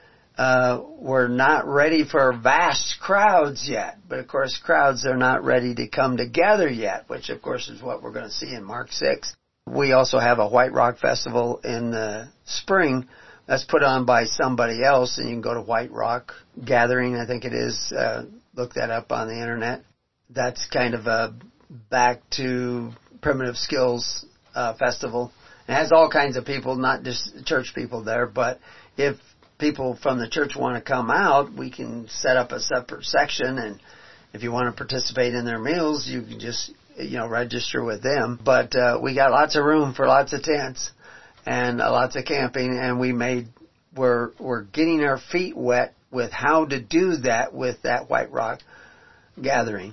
[SPEAKER 2] uh, we're not ready for vast crowds yet. But, of course, crowds are not ready to come together yet, which, of course, is what we're going to see in Mark six. We also have a White Rock Festival in the spring that's put on by somebody else, and you can go to White Rock Gathering, I think it is. Uh, look that up on the internet. That's kind of a back to primitive skills uh, festival. It has all kinds of people, not just church people there, but if people from the church want to come out, we can set up a separate section, and if you want to participate in their meals, you can just, you know, register with them. But uh, we got lots of room for lots of tents and uh, lots of camping, and we made, we're, we're getting our feet wet with how to do that with that White Rock Gathering.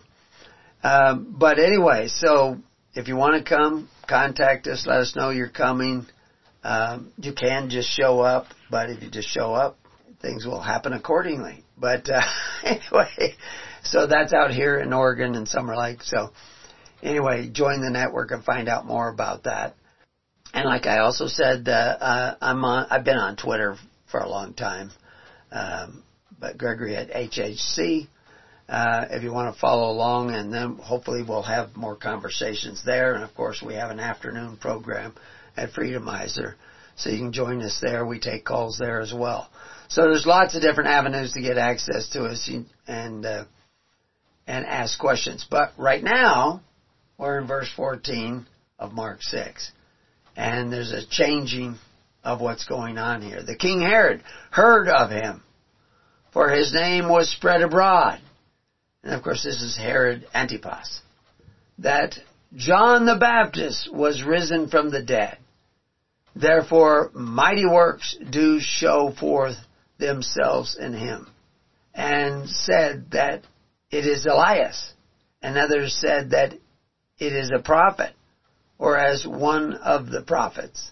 [SPEAKER 2] Um, but anyway, so if you want to come, contact us, let us know you're coming. Um, you can just show up, but if you just show up, things will happen accordingly. But uh, anyway, so that's out here in Oregon and Summer Lake. So anyway, join the network and find out more about that. And like I also said, uh, uh, I'm on, I've been on Twitter for a long time, um, but Gregory at H H C. Uh, if you want to follow along, and then hopefully we'll have more conversations there. And of course, we have an afternoon program at Freedomizer. So you can join us there. We take calls there as well. So there's lots of different avenues to get access to us and uh, and ask questions. But right now, we're in verse fourteen of Mark six. And there's a changing of what's going on here. The King Herod heard of him, for his name was spread abroad. And of course this is Herod Antipas. That John the Baptist was risen from the dead. Therefore mighty works do show forth themselves in him. And said that it is Elias. And others said that it is a prophet, or as one of the prophets.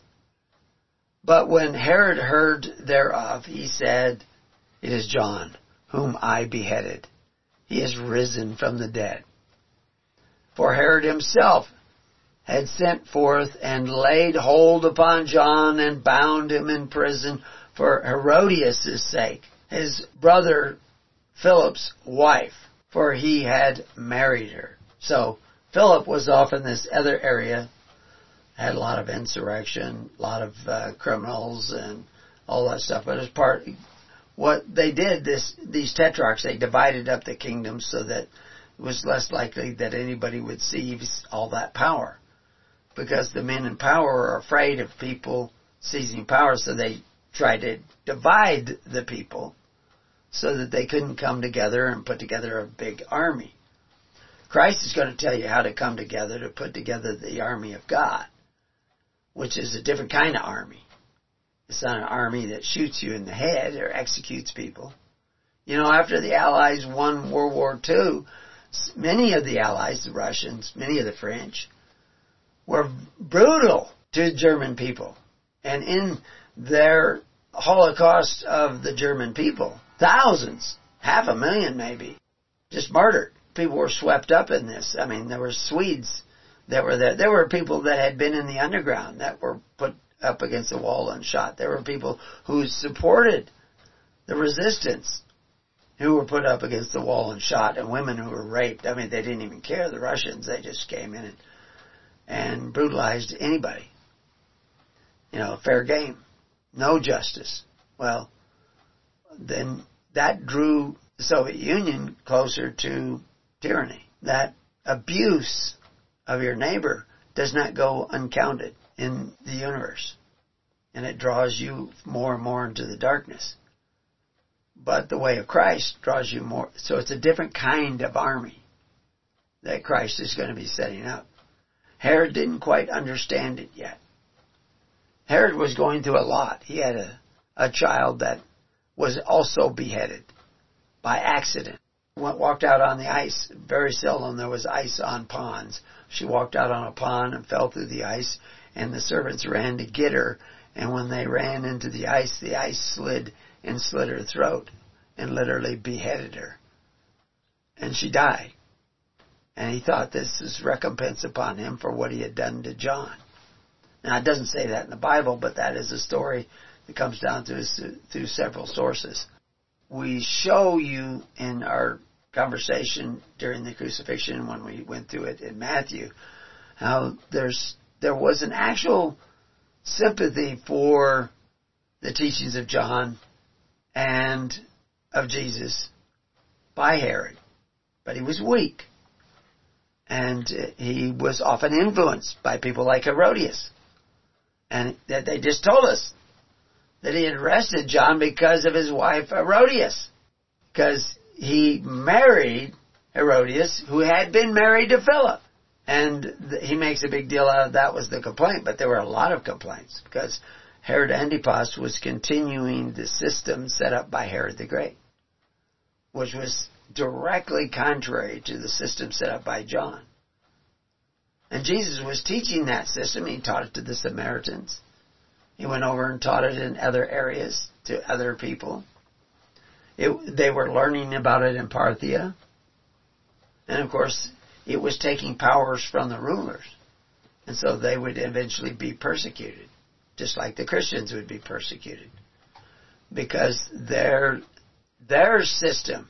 [SPEAKER 2] But when Herod heard thereof, he said, it is John, whom I beheaded. He is risen from the dead. For Herod himself had sent forth and laid hold upon John and bound him in prison for Herodias' sake, his brother Philip's wife, for he had married her. So Philip was off in this other area, had a lot of insurrection, a lot of uh, criminals and all that stuff. But as part, what they did, this these tetrarchs, they divided up the kingdom so that it was less likely that anybody would seize all that power. Because the men in power are afraid of people seizing power, so they tried to divide the people so that they couldn't come together and put together a big army. Christ is going to tell you how to come together to put together the army of God, which is a different kind of army. It's not an army that shoots you in the head or executes people. You know, after the Allies won World War Two, many of the Allies, the Russians, many of the French, were brutal to German people. And in their Holocaust of the German people, thousands, half a million maybe, just murdered. People were swept up in this. I mean, there were Swedes that were there. There were people that had been in the underground that were put up against the wall and shot. There were people who supported the resistance who were put up against the wall and shot, and women who were raped. I mean, they didn't even care, the Russians. They just came in and, and brutalized anybody. You know, fair game. No justice. Well, then that drew the Soviet Union closer to tyranny. That abuse of your neighbor does not go uncounted in the universe. And it draws you more and more into the darkness. But the way of Christ draws you more. So it's a different kind of army that Christ is going to be setting up. Herod didn't quite understand it yet. Herod was going through a lot. He had a, a child that was also beheaded by accident. Went, walked out on the ice. Very seldom there was ice on ponds. She walked out on a pond and fell through the ice, and the servants ran to get her. And when they ran into the ice, the ice slid and slit her throat and literally beheaded her. And she died. And he thought this is recompense upon him for what he had done to John. Now, it doesn't say that in the Bible, but that is a story that comes down to us through several sources. We show you in our conversation during the crucifixion, when we went through it in Matthew, how there's there was an actual sympathy for the teachings of John and of Jesus by Herod. But he was weak. And he was often influenced by people like Herodias. And that they just told us that he had arrested John because of his wife Herodias. Because he married Herodias, who had been married to Philip. And he makes a big deal out of that was the complaint. But there were a lot of complaints because Herod Antipas was continuing the system set up by Herod the Great, which was directly contrary to the system set up by John. And Jesus was teaching that system. He taught it to the Samaritans. He went over and taught it in other areas to other people. It, they were learning about it in Parthia. And of course, it was taking powers from the rulers. And so they would eventually be persecuted, just like the Christians would be persecuted. Because their, their system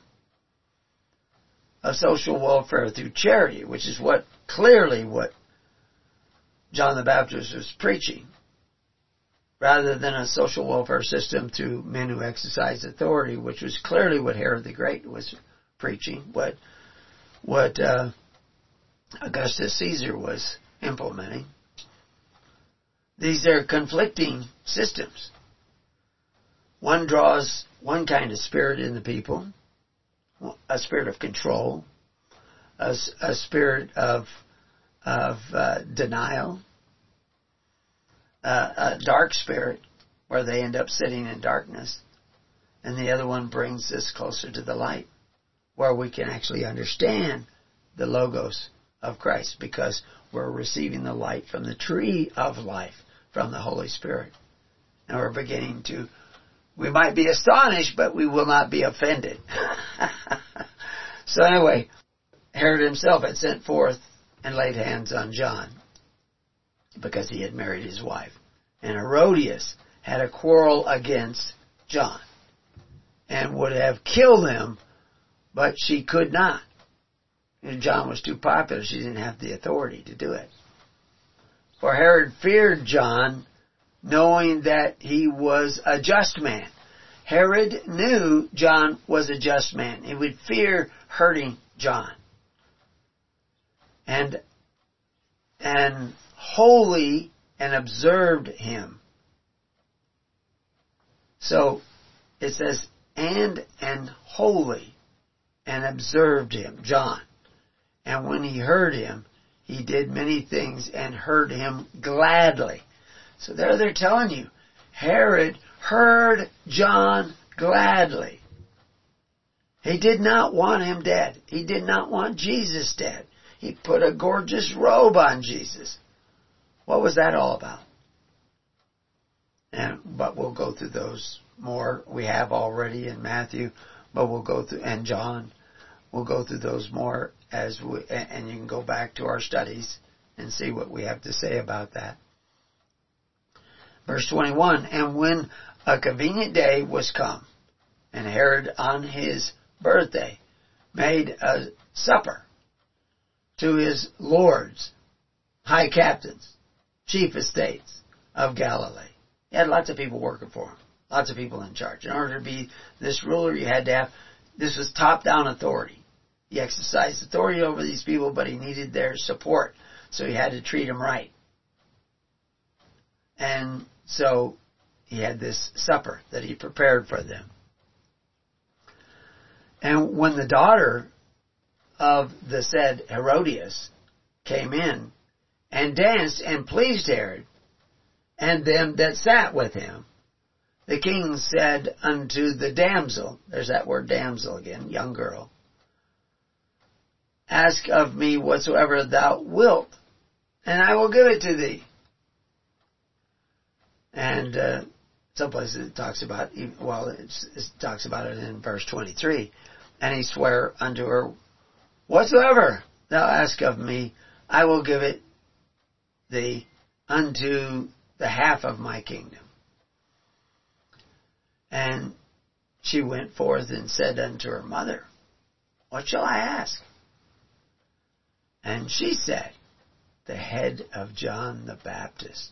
[SPEAKER 2] of social welfare through charity, which is what clearly what John the Baptist was preaching, rather than a social welfare system through men who exercise authority, which was clearly what Herod the Great was preaching, what what uh, Augustus Caesar was implementing. These are conflicting systems. One draws one kind of spirit in the people, a spirit of control, a, a spirit of of uh, denial, uh, a dark spirit where they end up sitting in darkness, and the other one brings us closer to the light, where we can actually understand the logos of Christ because we're receiving the light from the tree of life, from the Holy Spirit. And we're beginning to, we might be astonished, but we will not be offended. So anyway, Herod himself had sent forth and laid hands on John because he had married his wife. And Herodias had a quarrel against John and would have killed him, but she could not. And John was too popular. She didn't have the authority to do it. For Herod feared John, knowing that he was a just man. Herod knew John was a just man. He would fear hurting John. And, and holy and observed him. So it says, and and holy and observed him, John. And when he heard him, he did many things and heard him gladly. So there they're telling you, Herod heard John gladly. He did not want him dead. He did not want Jesus dead. He put a gorgeous robe on Jesus. What was that all about? And but we'll go through those more. We have already in Matthew, but we'll go through, and John. We'll go through those more as we, and you can go back to our studies and see what we have to say about that. Verse twenty-one, and when a convenient day was come, and Herod on his birthday made a supper to his lords, high captains, chief estates of Galilee. He had lots of people working for him, lots of people in charge. In order to be this ruler, you had to have, this was top-down authority. He exercised authority over these people, but he needed their support, so he had to treat them right. And so he had this supper that he prepared for them. And when the daughter of the said Herodias came in and danced and pleased Herod and them that sat with him, the king said unto the damsel, there's that word damsel again, young girl, ask of me whatsoever thou wilt, and I will give it to thee. And uh, some places it talks about, well, it's, it talks about it in verse twenty-three. And he sware unto her, whatsoever thou ask of me, I will give it thee unto the half of my kingdom. And she went forth and said unto her mother, what shall I ask? And she said, the head of John the Baptist.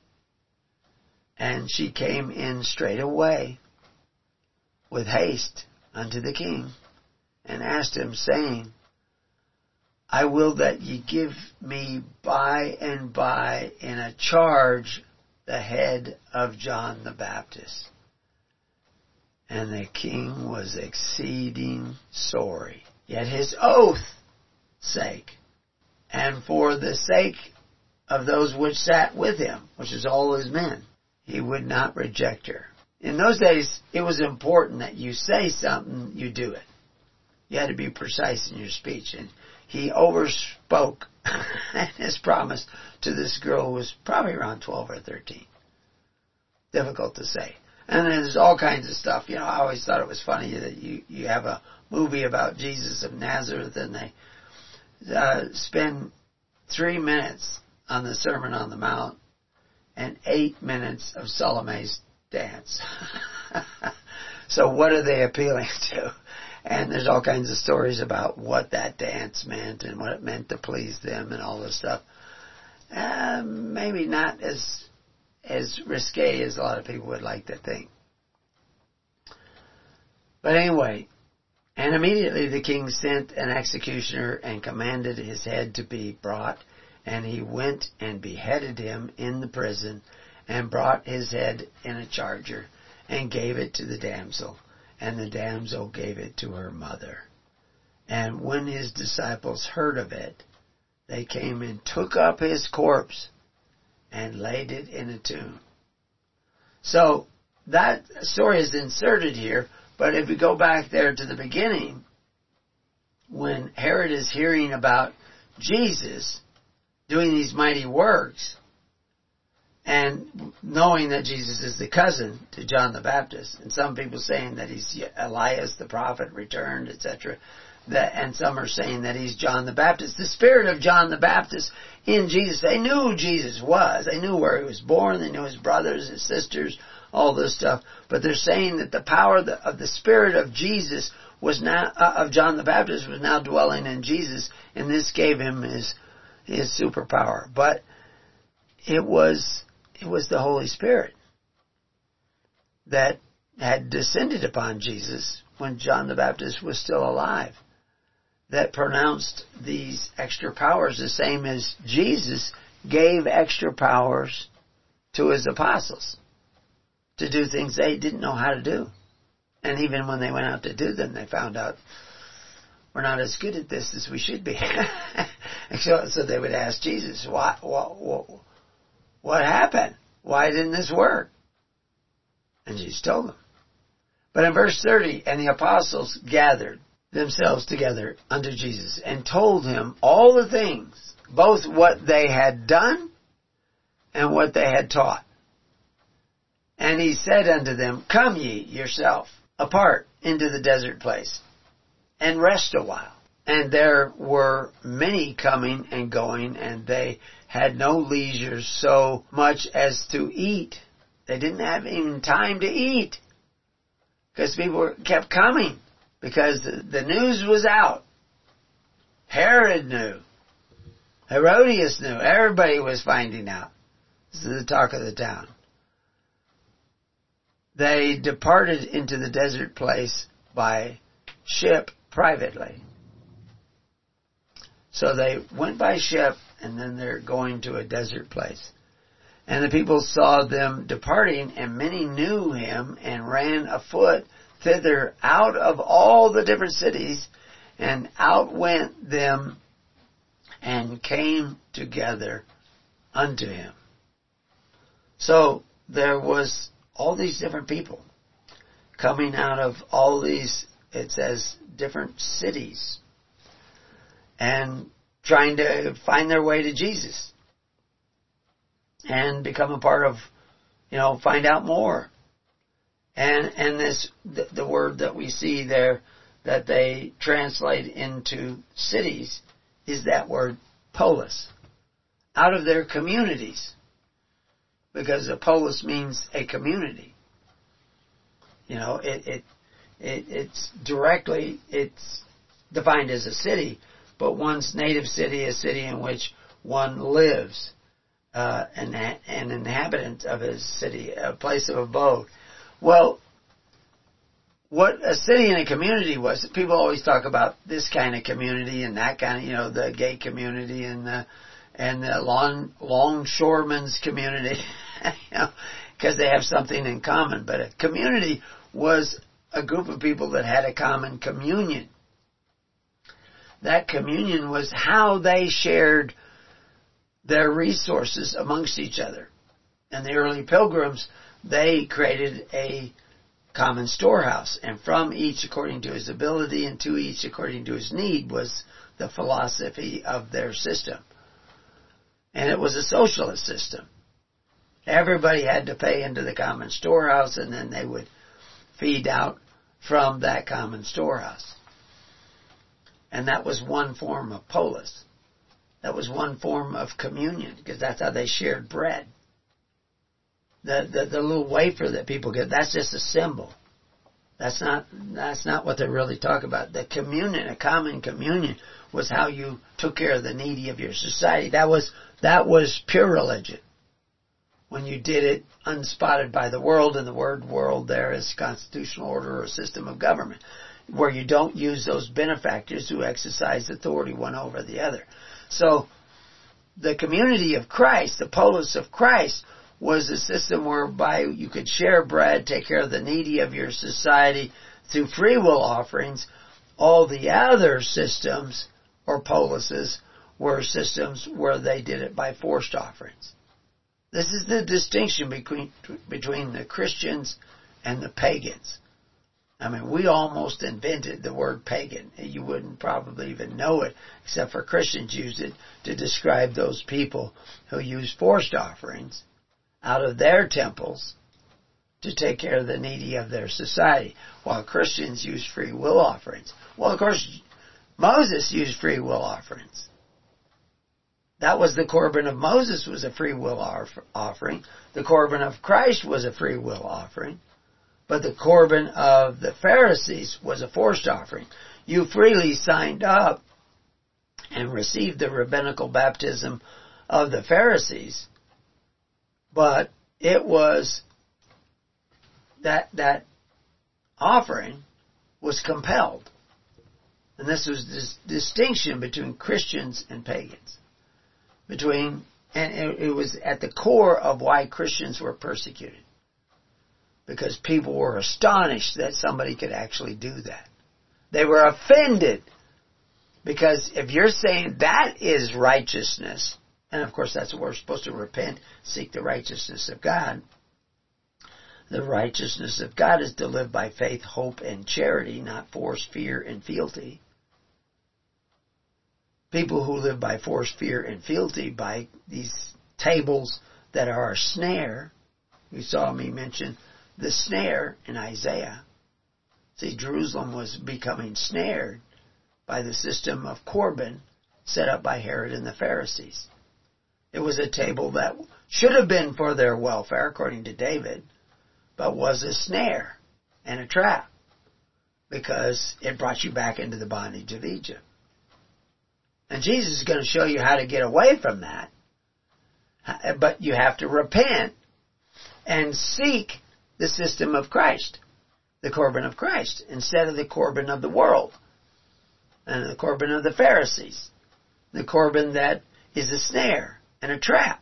[SPEAKER 2] And she came in straightway with haste unto the king, and asked him, saying, I will that ye give me by and by in a charge the head of John the Baptist. And the king was exceeding sorry, yet his oath sake, and for the sake of those which sat with him, which is all his men, he would not reject her. In those days, it was important that you say something, you do it. You had to be precise in your speech. And he overspoke his promise to this girl who was probably around twelve or thirteen. Difficult to say. And there's all kinds of stuff. You know, I always thought it was funny that you, you have a movie about Jesus of Nazareth and they uh, spend three minutes on the Sermon on the Mount and eight minutes of Salome's dance. So what are they appealing to? And there's all kinds of stories about what that dance meant and what it meant to please them and all this stuff. Uh, maybe not as as risque as a lot of people would like to think. But anyway, and immediately the king sent an executioner and commanded his head to be brought, and he went and beheaded him in the prison, and brought his head in a charger, and gave it to the damsel, and the damsel gave it to her mother. And when his disciples heard of it, they came and took up his corpse, and laid it in a tomb. So, that story is inserted here, but if we go back there to the beginning, when Herod is hearing about Jesus doing these mighty works, and knowing that Jesus is the cousin to John the Baptist, and some people saying that he's Elias the prophet returned, et cetera, that, and some are saying that he's John the Baptist. The spirit of John the Baptist in Jesus, they knew who Jesus was. They knew where he was born. They knew his brothers, his sisters, all this stuff. But they're saying that the power of the, of the spirit of Jesus was now, uh, of John the Baptist was now dwelling in Jesus, and this gave him his, his superpower. But it was, it was the Holy Spirit that had descended upon Jesus when John the Baptist was still alive, that pronounced these extra powers, the same as Jesus gave extra powers to his apostles to do things they didn't know how to do. And even when they went out to do them, they found out we're not as good at this as we should be. so, so they would ask Jesus, why, what, what, what happened? Why didn't this work? And Jesus told them. But in verse thirty, and the apostles gathered themselves together unto Jesus, and told him all the things, both what they had done and what they had taught. And he said unto them, Come ye yourself apart into the desert place, and rest a while. And there were many coming and going, and they had no leisure so much as to eat. They didn't have even time to eat, because people were, kept coming, because the, the news was out. Herod knew. Herodias knew. Everybody was finding out. This is the talk of the town. They departed into the desert place by ship privately. So they went by ship, and then they're going to a desert place. And the people saw them departing, and many knew him, and ran afoot thither out of all the different cities, and outwent them, and came together unto him. So there was all these different people coming out of all these, it says, different cities, and trying to find their way to Jesus and become a part of, you know, find out more. And and this, the, the word that we see there that they translate into cities is that word polis, out of their communities, because a polis means a community. You know, it, it, it it's directly, it's defined as a city, but one's native city, a city in which one lives, uh, an, an inhabitant of his city, a place of abode. Well, what a city and a community was, people always talk about this kind of community and that kind of, you know, the gay community and the, and the long, longshoremen's community, you know, because they have something in common. But a community was a group of people that had a common communion. That communion was how they shared their resources amongst each other. And the early pilgrims, they created a common storehouse, and from each according to his ability and to each according to his need was the philosophy of their system. And it was a socialist system. Everybody had to pay into the common storehouse, and then they would feed out from that common storehouse. And that was one form of polis. That was one form of communion, because that's how they shared bread. The, the the little wafer that people get, that's just a symbol. That's not that's not what they're really talking about. The communion, a common communion, was how you took care of the needy of your society. That was that was pure religion. when you did it unspotted by the world, and the word world there is constitutional order or system of government, where you don't use those benefactors who exercise authority one over the other. So the community of Christ, the polis of Christ, was a system whereby you could share bread, take care of the needy of your society through free will offerings. All the other systems or polises were systems where they did it by forced offerings. This is the distinction between between the Christians and the pagans. I mean, we almost invented the word pagan. You wouldn't probably even know it, except for Christians used it to describe those people who use forced offerings out of their temples to take care of the needy of their society, while Christians use free will offerings. Well, of course, Moses used free will offerings. That was the Corban of Moses, was a free will offering. The Corban of Christ was a free will offering. But the Corban of the Pharisees was a forced offering. You freely signed up and received the rabbinical baptism of the Pharisees, but it was that that offering was compelled. And this was this distinction between Christians and pagans. Between, and it, it was at the core of why Christians were persecuted. Because people were astonished that somebody could actually do that. They were offended. Because if you're saying that is righteousness, and of course that's what we're supposed to repent, seek the righteousness of God. The righteousness of God is to live by faith, hope, and charity, not force, fear, and fealty. People who live by force, fear, and fealty, by these tables that are a snare. You saw me mention the snare in Isaiah. See, Jerusalem was becoming snared by the system of Corban set up by Herod and the Pharisees. It was a table that should have been for their welfare, according to David, but was a snare and a trap because it brought you back into the bondage of Egypt. And Jesus is going to show you how to get away from that. But you have to repent and seek the system of Christ, the Corban of Christ, instead of the Corban of the world and the Corban of the Pharisees, the Corban that is a snare and a trap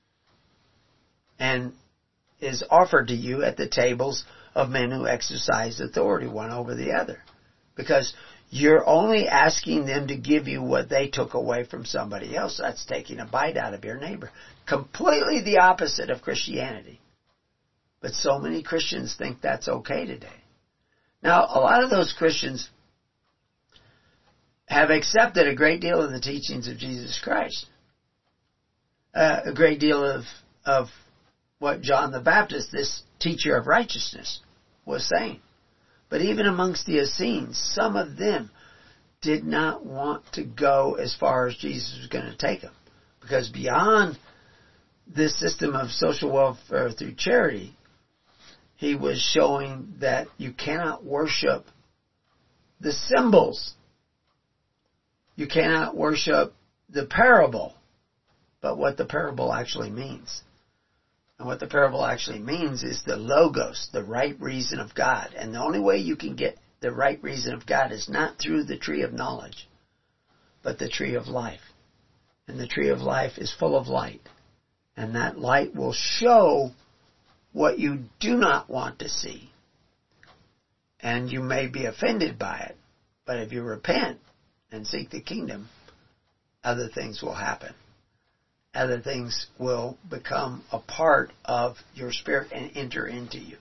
[SPEAKER 2] and is offered to you at the tables of men who exercise authority one over the other. Because you're only asking them to give you what they took away from somebody else. That's taking a bite out of your neighbor. Completely the opposite of Christianity. But so many Christians think that's okay today. Now, a lot of those Christians have accepted a great deal of the teachings of Jesus Christ. Uh, a great deal of, of what John the Baptist, this teacher of righteousness, was saying. But even amongst the Essenes, some of them did not want to go as far as Jesus was going to take them. Because beyond this system of social welfare through charity, he was showing that you cannot worship the symbols. You cannot worship the parable, but what the parable actually means. And what the parable actually means is the logos, the right reason of God. And the only way you can get the right reason of God is not through the tree of knowledge, but the tree of life. And the tree of life is full of light. And that light will show what you do not want to see. And you may be offended by it, but if you repent and seek the kingdom, other things will happen. Other things will become a part of your spirit and enter into you.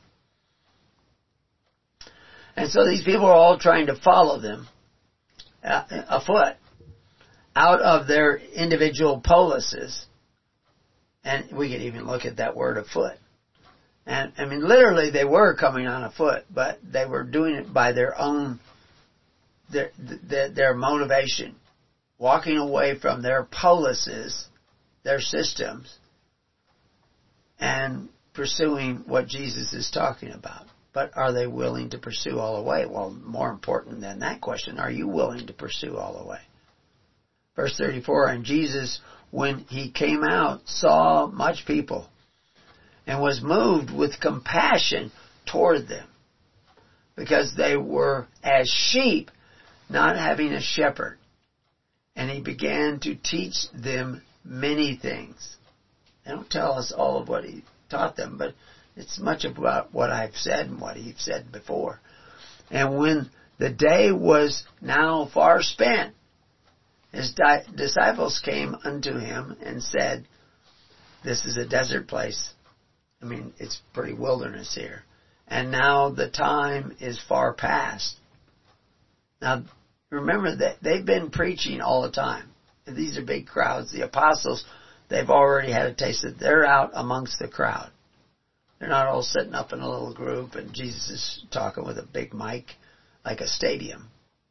[SPEAKER 2] And so these people are all trying to follow them uh, afoot out of their individual polises. And we could even look at that word afoot. And I mean, literally they were coming on afoot, but they were doing it by their own, their, their, their motivation. Walking away from their polises, their systems, and pursuing what Jesus is talking about. But are they willing to pursue all the way? Well, more important than that question, are you willing to pursue all the way? Verse thirty-four, and Jesus, when he came out, saw much people, and was moved with compassion toward them, because they were as sheep not having a shepherd. And he began to teach them many things. They don't tell us all of what he taught them, but it's much about what I've said and what he's said before. And when the day was now far spent, his di- disciples came unto him and said, this is a desert place. I mean, it's pretty wilderness here. And now the time is far past. Now, remember that they've been preaching all the time. These are big crowds. The apostles, they've already had a taste of it. They're out amongst the crowd. They're not all sitting up in a little group and Jesus is talking with a big mic like a stadium.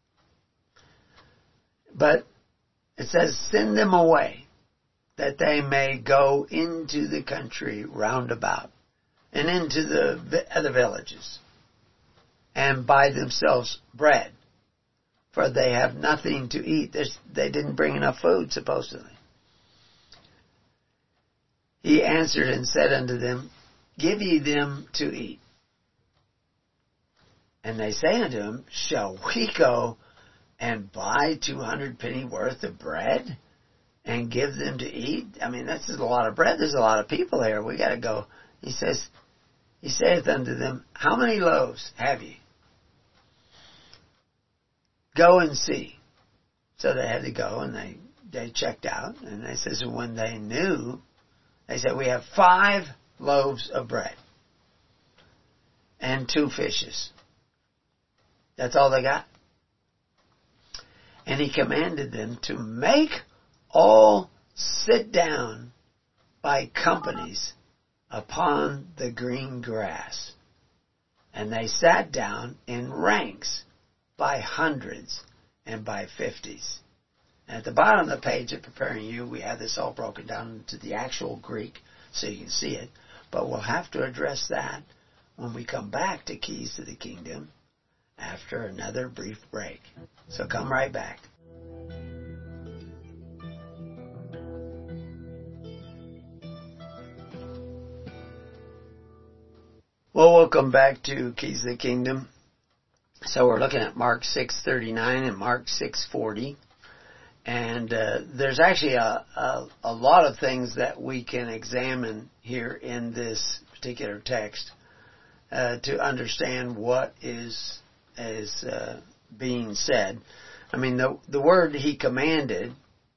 [SPEAKER 2] But it says, send them away, that they may go into the country round about, and into the other villages, and buy themselves bread, for they have nothing to eat. There's, they didn't bring enough food, supposedly. He answered and said unto them, give ye them to eat. And they say unto him, shall we go and buy two hundred penny worth of bread and give them to eat? I mean, that's a lot of bread. There's a lot of people here. We got to go. He says, he saith unto them, how many loaves have ye? Go and see. So they had to go, and they, they checked out. And they says, when they knew, they said, we have five loaves of bread and two fishes. That's all they got. And he commanded them to make all sit down by companies upon the green grass. And they sat down in ranks by hundreds and by fifties. And at the bottom of the page of Preparing You, we have this all broken down into the actual Greek so you can see it. But we'll have to address that when we come back to Keys to the Kingdom after another brief break. So come right back. Well, welcome back to Keys to the Kingdom. So we're looking at Mark six thirty-nine and Mark six forty. And uh, there's actually a, a, a lot of things that we can examine here in this particular text uh, to understand what is is uh, being said. I mean, the the word he commanded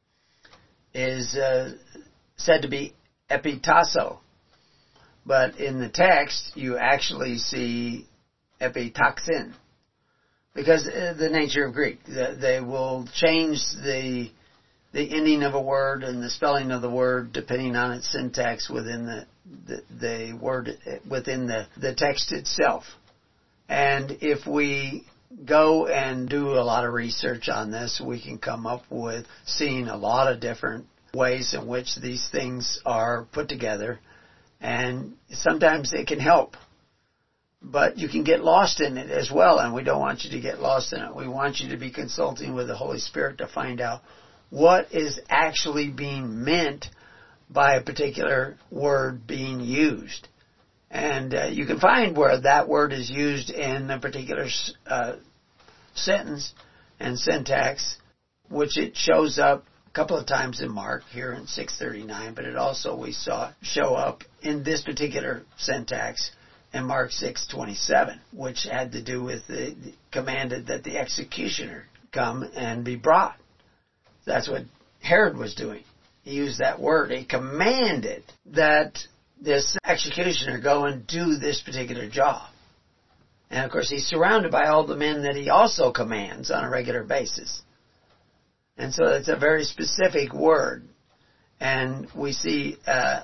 [SPEAKER 2] is uh, said to be epitasso, but in the text you actually see epitaxin, because of the nature of Greek. They will change the the ending of a word and the spelling of the word depending on its syntax within the the, the word within the, the text itself. And if we go and do a lot of research on this, we can come up with seeing a lot of different ways in which these things are put together. And sometimes it can help, but you can get lost in it as well, and we don't want you to get lost in it. We want you to be consulting with the Holy Spirit to find out what is actually being meant by a particular word being used. And uh, you can find where that word is used in a particular uh, sentence and syntax, which it shows up a couple of times in Mark here in six thirty-nine, but it also we saw show up in this particular syntax in Mark six twenty-seven, which had to do with the, the commanded that the executioner come and be brought. That's what Herod was doing. He used that word. He commanded that this executioner go and do this particular job. And of course he's surrounded by all the men that he also commands on a regular basis. And so it's a very specific word. And we see uh,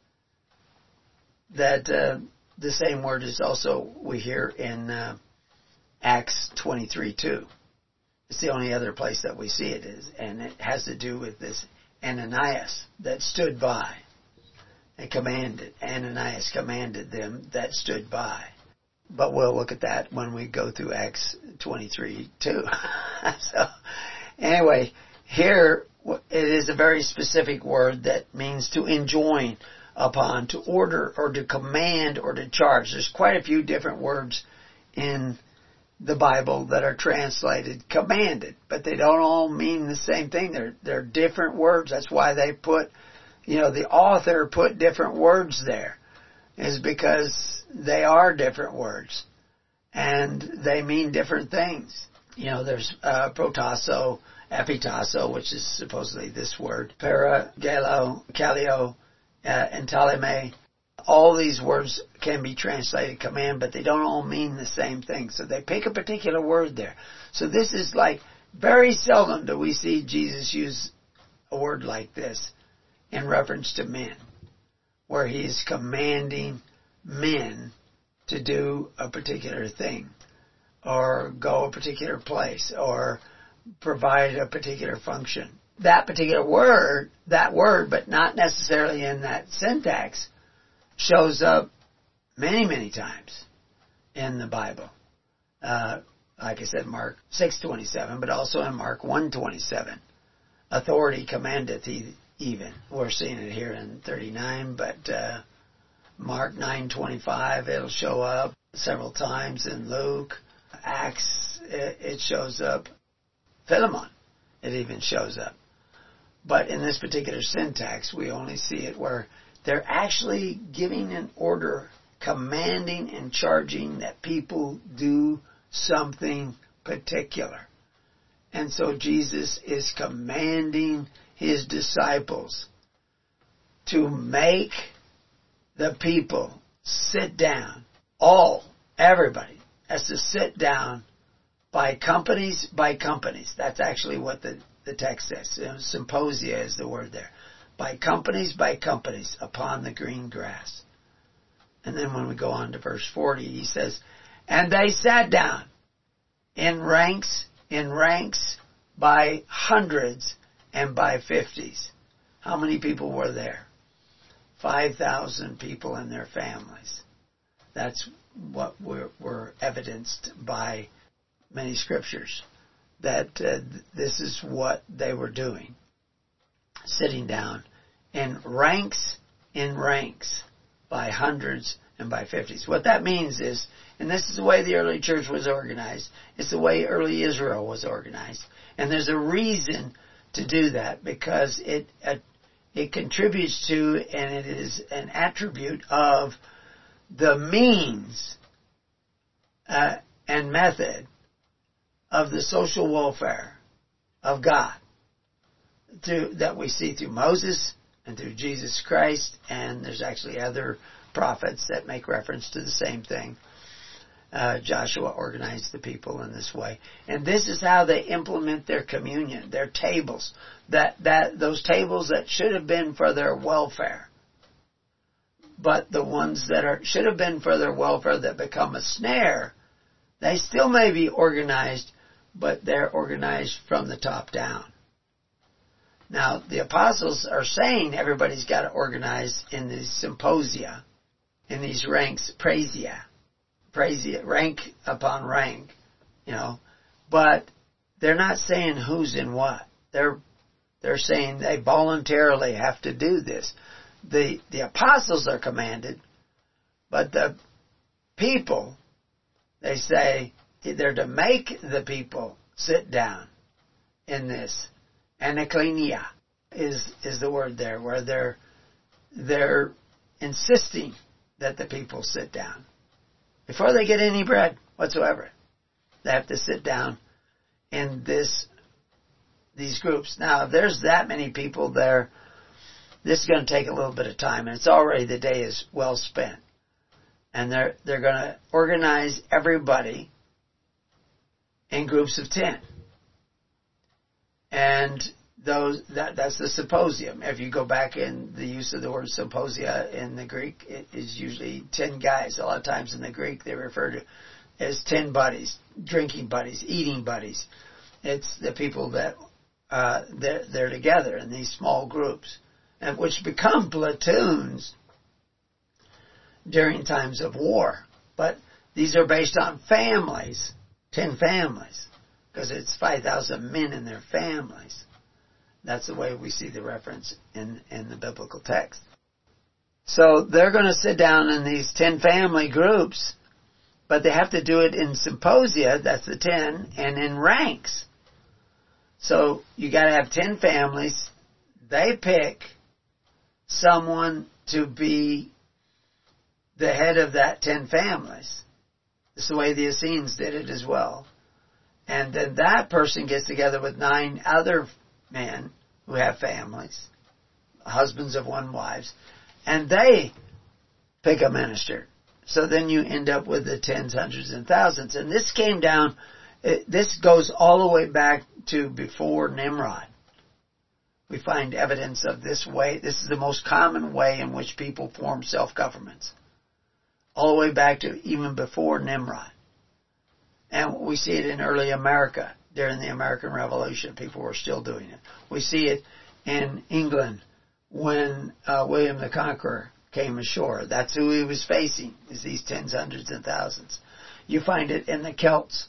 [SPEAKER 2] that uh, the same word is also, we hear in uh, Acts twenty-three two. It's the only other place that we see it is. And it has to do with this Ananias that stood by. And commanded, Ananias commanded them that stood by. But we'll look at that when we go through Acts twenty-three two. So, anyway, here it is a very specific word that means to enjoin upon, to order or to command or to charge. There's quite a few different words in the Bible that are translated commanded, but they don't all mean the same thing. They're, they're different words. That's why they put, you know, the author put different words there, is because they are different words and they mean different things. You know, there's uh, protasso, epitasso, which is supposedly this word, para, gelo, kaleo, uh, and taleme. All these words can be translated command, but they don't all mean the same thing. So they pick a particular word there. So this is like, very seldom do we see Jesus use a word like this in reference to men, where he is commanding men to do a particular thing, or go a particular place, or provide a particular function. That particular word, that word, but not necessarily in that syntax, shows up many, many times in the Bible. Uh, like I said, Mark six twenty-seven, but also in Mark one twenty-seven. Authority commandeth even. We're seeing it here in thirty-nine, but uh, Mark nine twenty-five, it'll show up several times in Luke. Acts, it, it shows up. Philemon, it even shows up. But in this particular syntax, we only see it where they're actually giving an order, commanding and charging that people do something particular. And so Jesus is commanding his disciples to make the people sit down. All, everybody has to sit down by companies, by companies. That's actually what the, the text says. You know, symposia is the word there. By companies, by companies, upon the green grass. And then when we go on to verse forty, he says, and they sat down in ranks, in ranks, by hundreds and by fifties. How many people were there? five thousand people and their families. That's what were, were evidenced by many scriptures, that uh, this is what they were doing. Sitting down in ranks, in ranks, by hundreds and by fifties. What that means is, and this is the way the early church was organized, it's the way early Israel was organized. And there's a reason to do that, because it uh, it contributes to, and it is an attribute of the means uh, and method of the social welfare of God, through, that we see through Moses and through Jesus Christ, and there's actually other prophets that make reference to the same thing. Uh, Joshua organized the people in this way, and this is how they implement their communion, their tables, that that those tables that should have been for their welfare, but the ones that are should have been for their welfare that become a snare, they still may be organized, but they're organized from the top down. Now, the apostles are saying everybody's got to organize in these symposia, in these ranks, praesia, praesia, rank upon rank, you know, but they're not saying who's in what. They're they're saying they voluntarily have to do this. The the apostles are commanded, but the people, they say they're to make the people sit down in this. Anaklenia is is the word there, where they're they're insisting that the people sit down before they get any bread whatsoever. They have to sit down in this these groups. Now, if there's that many people there, this is going to take a little bit of time, and it's already the day is well spent. And they're they're going to organize everybody in groups of ten. And those that that's the symposium. If you go back in the use of the word symposia in the Greek, it is usually ten guys. A lot of times in the Greek they refer to as ten buddies, drinking buddies, eating buddies. It's the people that uh, they're, they're together in these small groups, and which become platoons during times of war. But these are based on families, ten families, because it's five thousand men and their families. That's the way we see the reference in, in the biblical text. So they're going to sit down in these ten family groups, but they have to do it in symposia, that's the ten, and in ranks. So you got to have ten families. They pick someone to be the head of that ten families. It's the way the Essenes did it as well. And then that person gets together with nine other men who have families, husbands of one wives, and they pick a minister. So then you end up with the tens, hundreds, and thousands. And this came down, it, this goes all the way back to before Nimrod. We find evidence of this way. This is the most common way in which people form self-governments. All the way back to even before Nimrod. And we see it in early America. During the American Revolution, people were still doing it. We see it in England when uh, William the Conqueror came ashore. That's who he was facing, is these tens, hundreds, and thousands. You find it in the Celts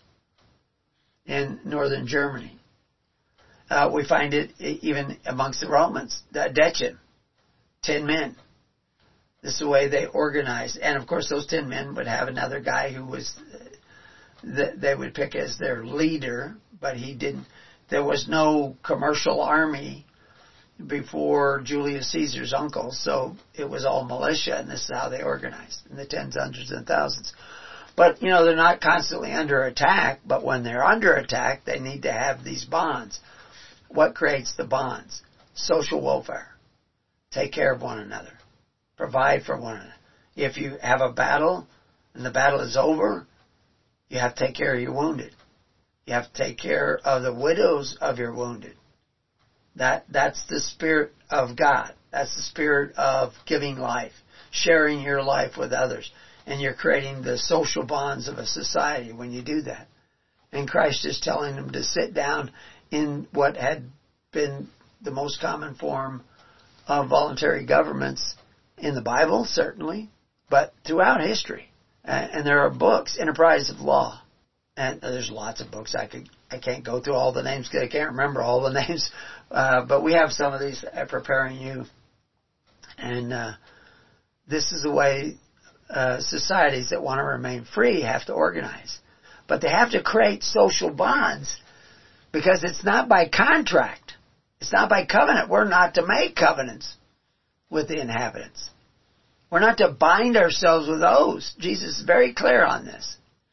[SPEAKER 2] in northern Germany. Uh, we find it even amongst the Romans, the Deccan, ten men. This is the way they organized. And of course those ten men would have another guy who was, that they would pick as their leader, but he didn't, there was no commercial army before Julius Caesar's uncle, so it was all militia, and this is how they organized, in the tens, hundreds, and thousands. But, you know, they're not constantly under attack, but when they're under attack, they need to have these bonds. What creates the bonds? Social welfare. Take care of one another. Provide for one another. If you have a battle, and the battle is over, you have to take care of your wounded. You have to take care of the widows of your wounded. That, that's the Spirit of God. That's the Spirit of giving life, sharing your life with others. And you're creating the social bonds of a society when you do that. And Christ is telling them to sit down in what had been the most common form of voluntary governments in the Bible, certainly, but throughout history. And there are books, Enterprise of Law. And there's lots of books. I could, I can't go through all the names because I can't remember all the names. Uh, but we have some of these preparing you. And uh, this is the way uh, societies that want to remain free have to organize. But they have to create social bonds because it's not by contract. It's not by covenant. We're not to make covenants with the inhabitants. We're not to bind ourselves with oaths. Jesus is very clear on this.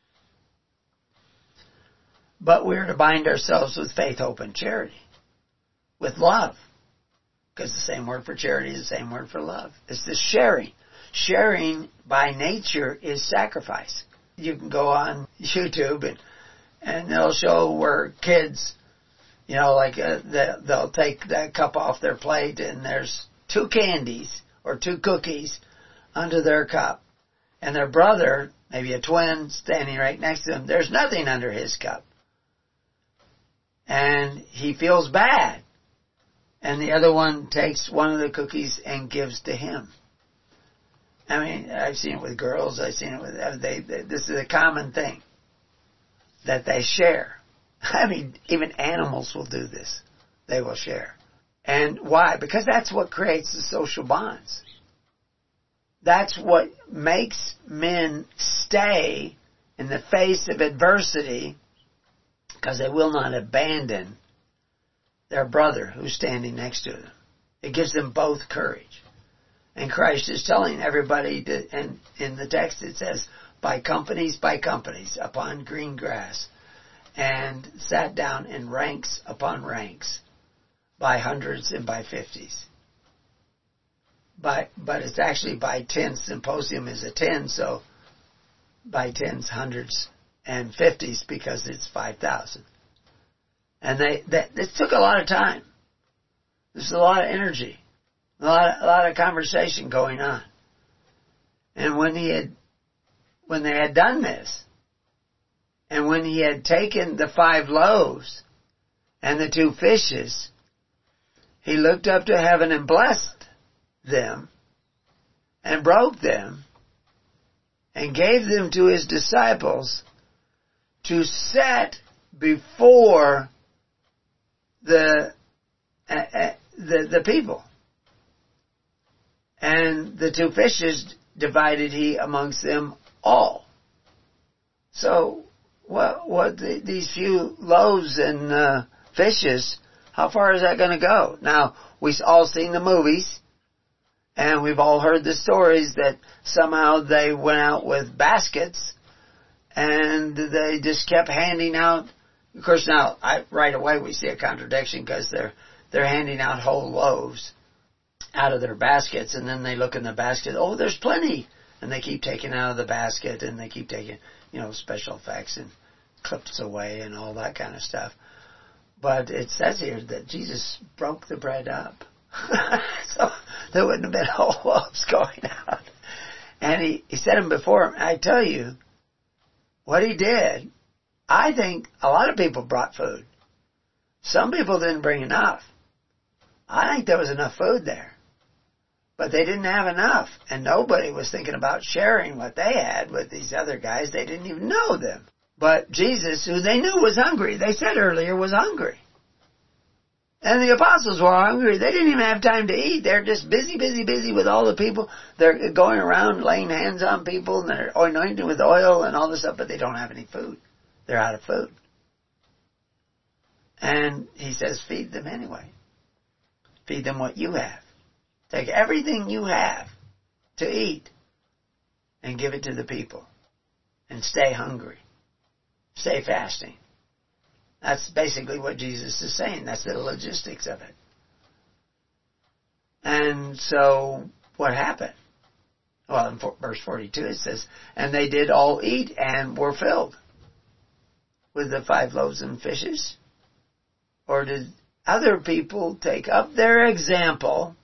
[SPEAKER 2] But we're to bind ourselves with faith, hope, and charity. With love. Because the same word for charity is the same word for love. It's the sharing. Sharing by nature is sacrifice. You can go on YouTube and, and they'll show where kids, you know, like uh, they'll take that cup off their plate and there's two candies or two cookies under their cup. And their brother, maybe a twin, standing right next to them, there's nothing under his cup. And he feels bad. And the other one takes one of the cookies and gives to him. I mean, I've seen it with girls. I've seen it with, they, they, this is a common thing that they share. I mean, even animals will do this. They will share. And why? Because that's what creates the social bonds. That's what makes men stay in the face of adversity, because they will not abandon their brother who's standing next to them. It gives them both courage. And Christ is telling everybody, to, and in the text it says, by companies, by companies, upon green grass, and sat down in ranks upon ranks, by hundreds and by fifties. By, but it's actually by tens. Symposium is a ten, so by tens, hundreds, and fifties, because it's five thousand. And they, that, this took a lot of time. There's a lot of energy. A lot, a lot of conversation going on. And when he had, when they had done this, and when he had taken the five loaves and the two fishes, he looked up to heaven and blessed them and broke them and gave them to his disciples to set before the, uh, uh, the, the people. And the two fishes divided he amongst them all. So, what, what the, these few loaves and uh, fishes, how far is that going to go? Now, we've all seen the movies, and we've all heard the stories that somehow they went out with baskets, and they just kept handing out. Of course, now, I, right away we see a contradiction because they're, they're handing out whole loaves out of their baskets, and then they look in the basket, oh, there's plenty. And they keep taking out of the basket, and they keep taking, you know, special effects and clips away and all that kind of stuff. But it says here that Jesus broke the bread up. So there wouldn't have been whole loaves going out. And he, he set them before him. I tell you, what he did, I think a lot of people brought food. Some people didn't bring enough. I think there was enough food there. But they didn't have enough. And nobody was thinking about sharing what they had with these other guys. They didn't even know them. But Jesus, who they knew was hungry, they said earlier was hungry. And the apostles were hungry. They didn't even have time to eat. They're just busy, busy, busy with all the people. They're going around laying hands on people, and they're anointed with oil and all this stuff, but they don't have any food. They're out of food. And he says, feed them anyway. Feed them what you have. Take everything you have to eat and give it to the people. And stay hungry. Stay fasting. That's basically what Jesus is saying. That's the logistics of it. And so, what happened? Well, in verse forty-two it says, and they did all eat and were filled with the five loaves and fishes. Or did other people take up their example,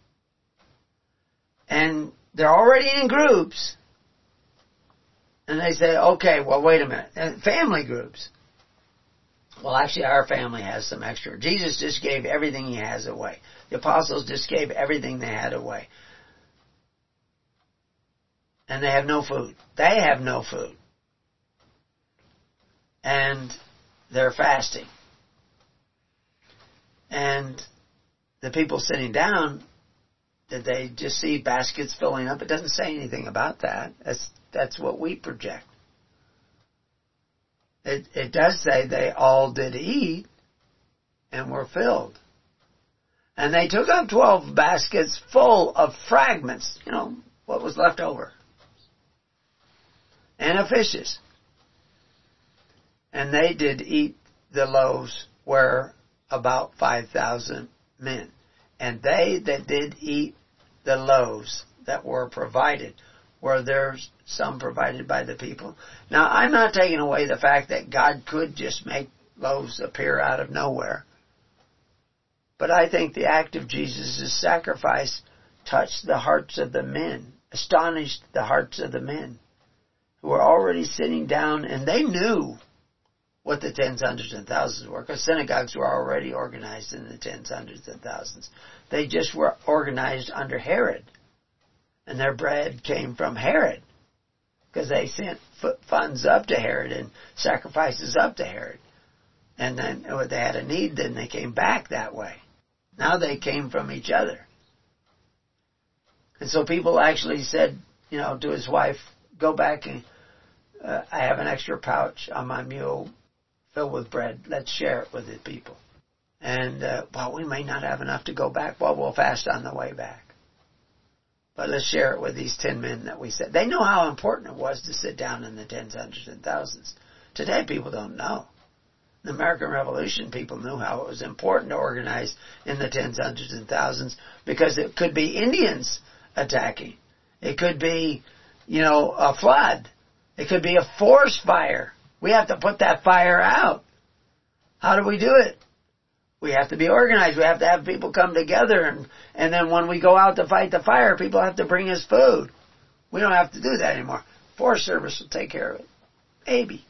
[SPEAKER 2] and they're already in groups, and they say, okay, well, wait a minute. And family groups. Well, actually, our family has some extra. Jesus just gave everything he has away. The apostles just gave everything they had away. And they have no food. They have no food. And they're fasting. And the people sitting down, did they just see baskets filling up? It doesn't say anything about that. That's that's what we project. It it does say they all did eat and were filled. And they took up twelve baskets full of fragments, you know, what was left over, and of fishes. And they did eat the loaves were about five thousand men. And they that did eat the loaves that were provided, were there some provided by the people? Now, I'm not taking away the fact that God could just make loaves appear out of nowhere. But I think the act of Jesus' sacrifice touched the hearts of the men, astonished the hearts of the men who were already sitting down, and they knew what the tens, hundreds, and thousands were, because synagogues were already organized in the tens, hundreds, and thousands. They just were organized under Herod. And their bread came from Herod, because they sent funds up to Herod and sacrifices up to Herod. And then when they had a need, then they came back that way. Now they came from each other. And so people actually said, you know, to his wife, go back and uh, I have an extra pouch on my mule filled with bread. Let's share it with the people. And, uh, well, we may not have enough to go back. Well, we'll fast on the way back. But let's share it with these ten men that we said. They know how important it was to sit down in the tens, hundreds, and thousands. Today, people don't know. The American Revolution, people knew how it was important to organize in the tens, hundreds, and thousands, because it could be Indians attacking. It could be, you know, a flood. It could be a forest fire. We have to put that fire out. How do we do it? We have to be organized. We have to have people come together. And, and then when we go out to fight the fire, people have to bring us food. We don't have to do that anymore. Forest Service will take care of it. Maybe.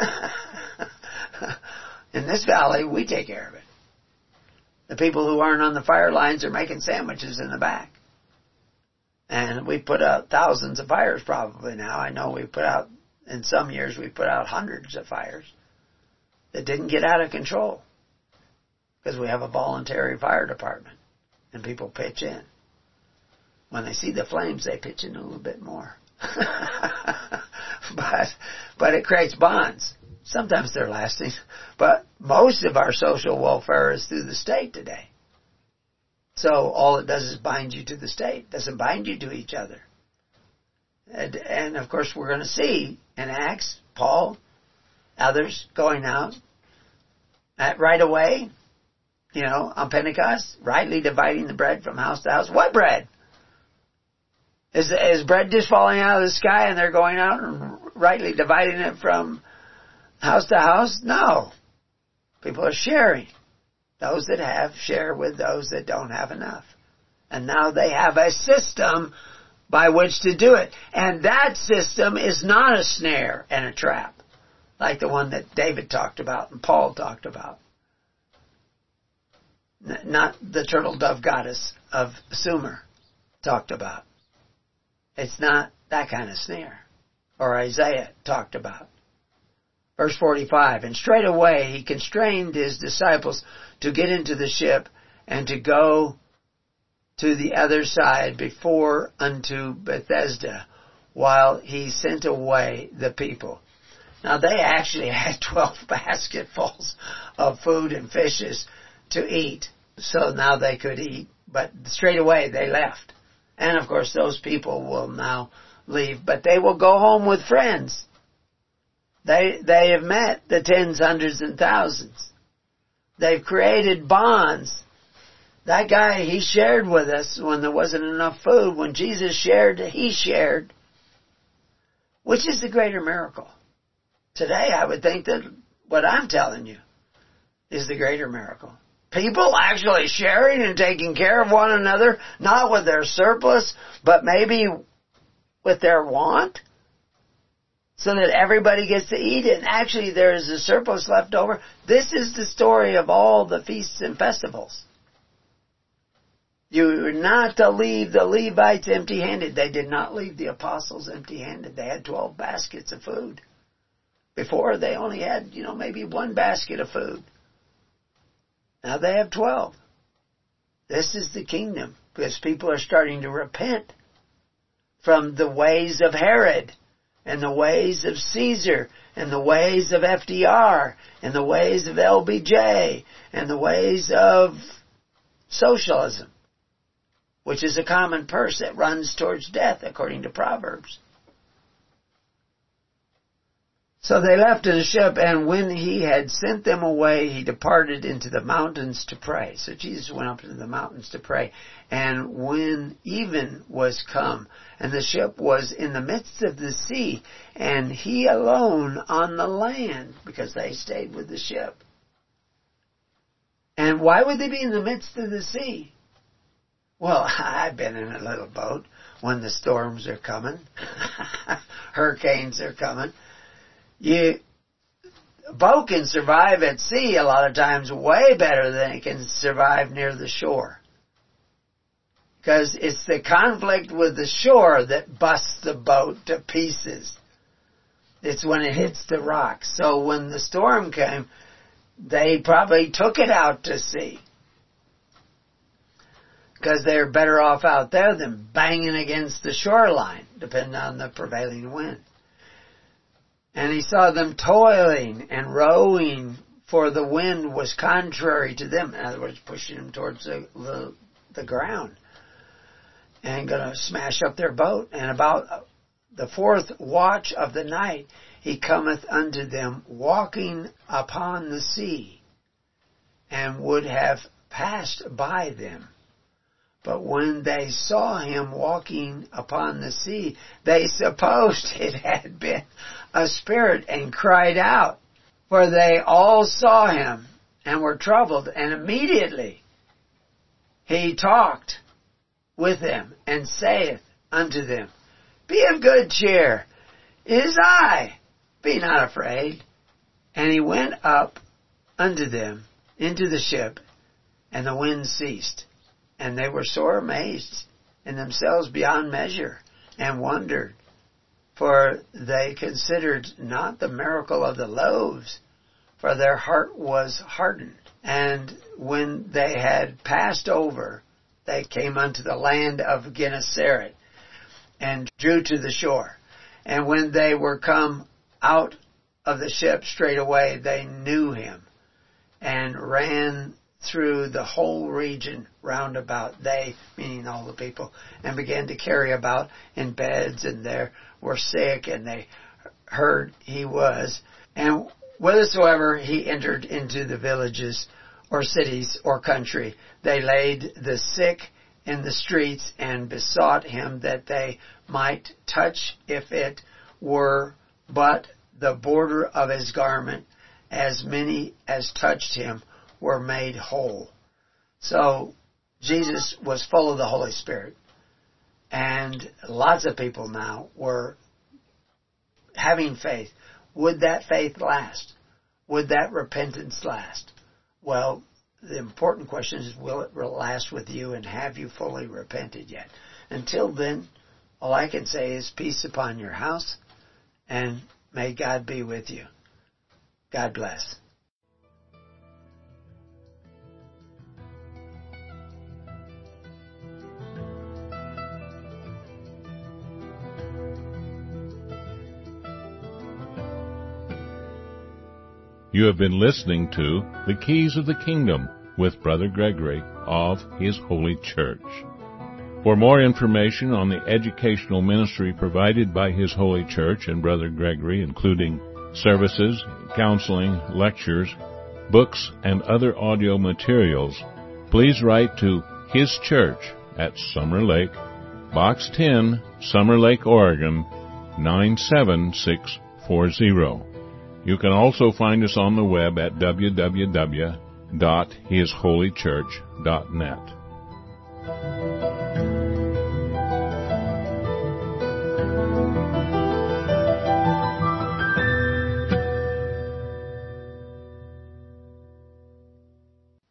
[SPEAKER 2] In this valley, we take care of it. The people who aren't on the fire lines are making sandwiches in the back. And we put out thousands of fires probably now. I know we put out, in some years, we put out hundreds of fires that didn't get out of control, because we have a voluntary fire department and people pitch in. When they see the flames, they pitch in a little bit more. but, but it creates bonds. Sometimes they're lasting, but most of our social welfare is through the state today. So all it does is bind you to the state. It doesn't bind you to each other. And, and of course we're going to see in Acts, Paul, others going out at right away, you know, on Pentecost, rightly dividing the bread from house to house. What bread? Is, is bread just falling out of the sky and they're going out and rightly dividing it from house to house? No. People are sharing. Those that have share with those that don't have enough. And now they have a system by which to do it. And that system is not a snare and a trap like the one that David talked about and Paul talked about. N- not the turtle dove goddess of Sumer talked about. It's not that kind of snare. Or Isaiah talked about. Verse forty-five, and straightway he constrained his disciples to get into the ship and to go to the other side before unto Bethesda, while he sent away the people. Now they actually had twelve basketfuls of food and fishes to eat, so now they could eat, but straight away they left. And of course those people will now leave, but they will go home with friends. They they have met the tens, hundreds, and thousands. They've created bonds. That guy, he shared with us when there wasn't enough food. When Jesus shared, he shared. Which is the greater miracle? Today, I would think that what I'm telling you is the greater miracle. People actually sharing and taking care of one another, not with their surplus, but maybe with their want, so that everybody gets to eat it. And actually, there is a surplus left over. This is the story of all the feasts and festivals. You are not to leave the Levites empty-handed. They did not leave the apostles empty-handed. They had twelve baskets of food. Before, they only had, you know, maybe one basket of food. Now they have twelve. This is the kingdom, because people are starting to repent from the ways of Herod, and the ways of Caesar, and the ways of F D R, and the ways of L B J, and the ways of socialism, which is a common purse that runs towards death, according to Proverbs. So they left in a ship, and when he had sent them away, he departed into the mountains to pray. So Jesus went up into the mountains to pray. And when even was come, and the ship was in the midst of the sea, and he alone on the land, because they stayed with the ship. And why would they be in the midst of the sea? Well, I've been in a little boat when the storms are coming. Hurricanes are coming. You, a boat can survive at sea a lot of times way better than it can survive near the shore. Because it's the conflict with the shore that busts the boat to pieces. It's when it hits the rocks. So when the storm came, they probably took it out to sea. Because they're better off out there than banging against the shoreline, depending on the prevailing wind. And he saw them toiling and rowing, for the wind was contrary to them. In other words, pushing them towards the, the, the ground and going to smash up their boat. And about the fourth watch of the night, he cometh unto them, walking upon the sea, and would have passed by them. But when they saw him walking upon the sea, they supposed it had been a spirit, and cried out. For they all saw him and were troubled. And immediately he talked with them, and saith unto them, Be of good cheer, it is I, be not afraid. And he went up unto them into the ship, and the wind ceased. And they were sore amazed in themselves beyond measure, and wondered. For they considered not the miracle of the loaves, for their heart was hardened. And when they had passed over, they came unto the land of Gennesaret, and drew to the shore. And when they were come out of the ship straightway, they knew him, and ran through the whole region round about, they, meaning all the people, and began to carry about in beds, and there were sick, and they heard he was. And whithersoever he entered into the villages, or cities, or country, they laid the sick in the streets, and besought him that they might touch, if it were but the border of his garment. As many as touched him were made whole. So Jesus was full of the Holy Spirit, and lots of people now were having faith. Would that faith last? Would that repentance last? Well, the important question is, will it last with you, and have you fully repented yet? Until then, all I can say is peace upon your house, and may God be with you. God bless.
[SPEAKER 1] You have been listening to The Keys of the Kingdom with Brother Gregory of His Holy Church. For more information on the educational ministry provided by His Holy Church and Brother Gregory, including services, counseling, lectures, books, and other audio materials, please write to His Church at Summer Lake, Box ten, Summer Lake, Oregon, nine seven six four zero. You can also find us on the web at w w w dot his holy church dot net.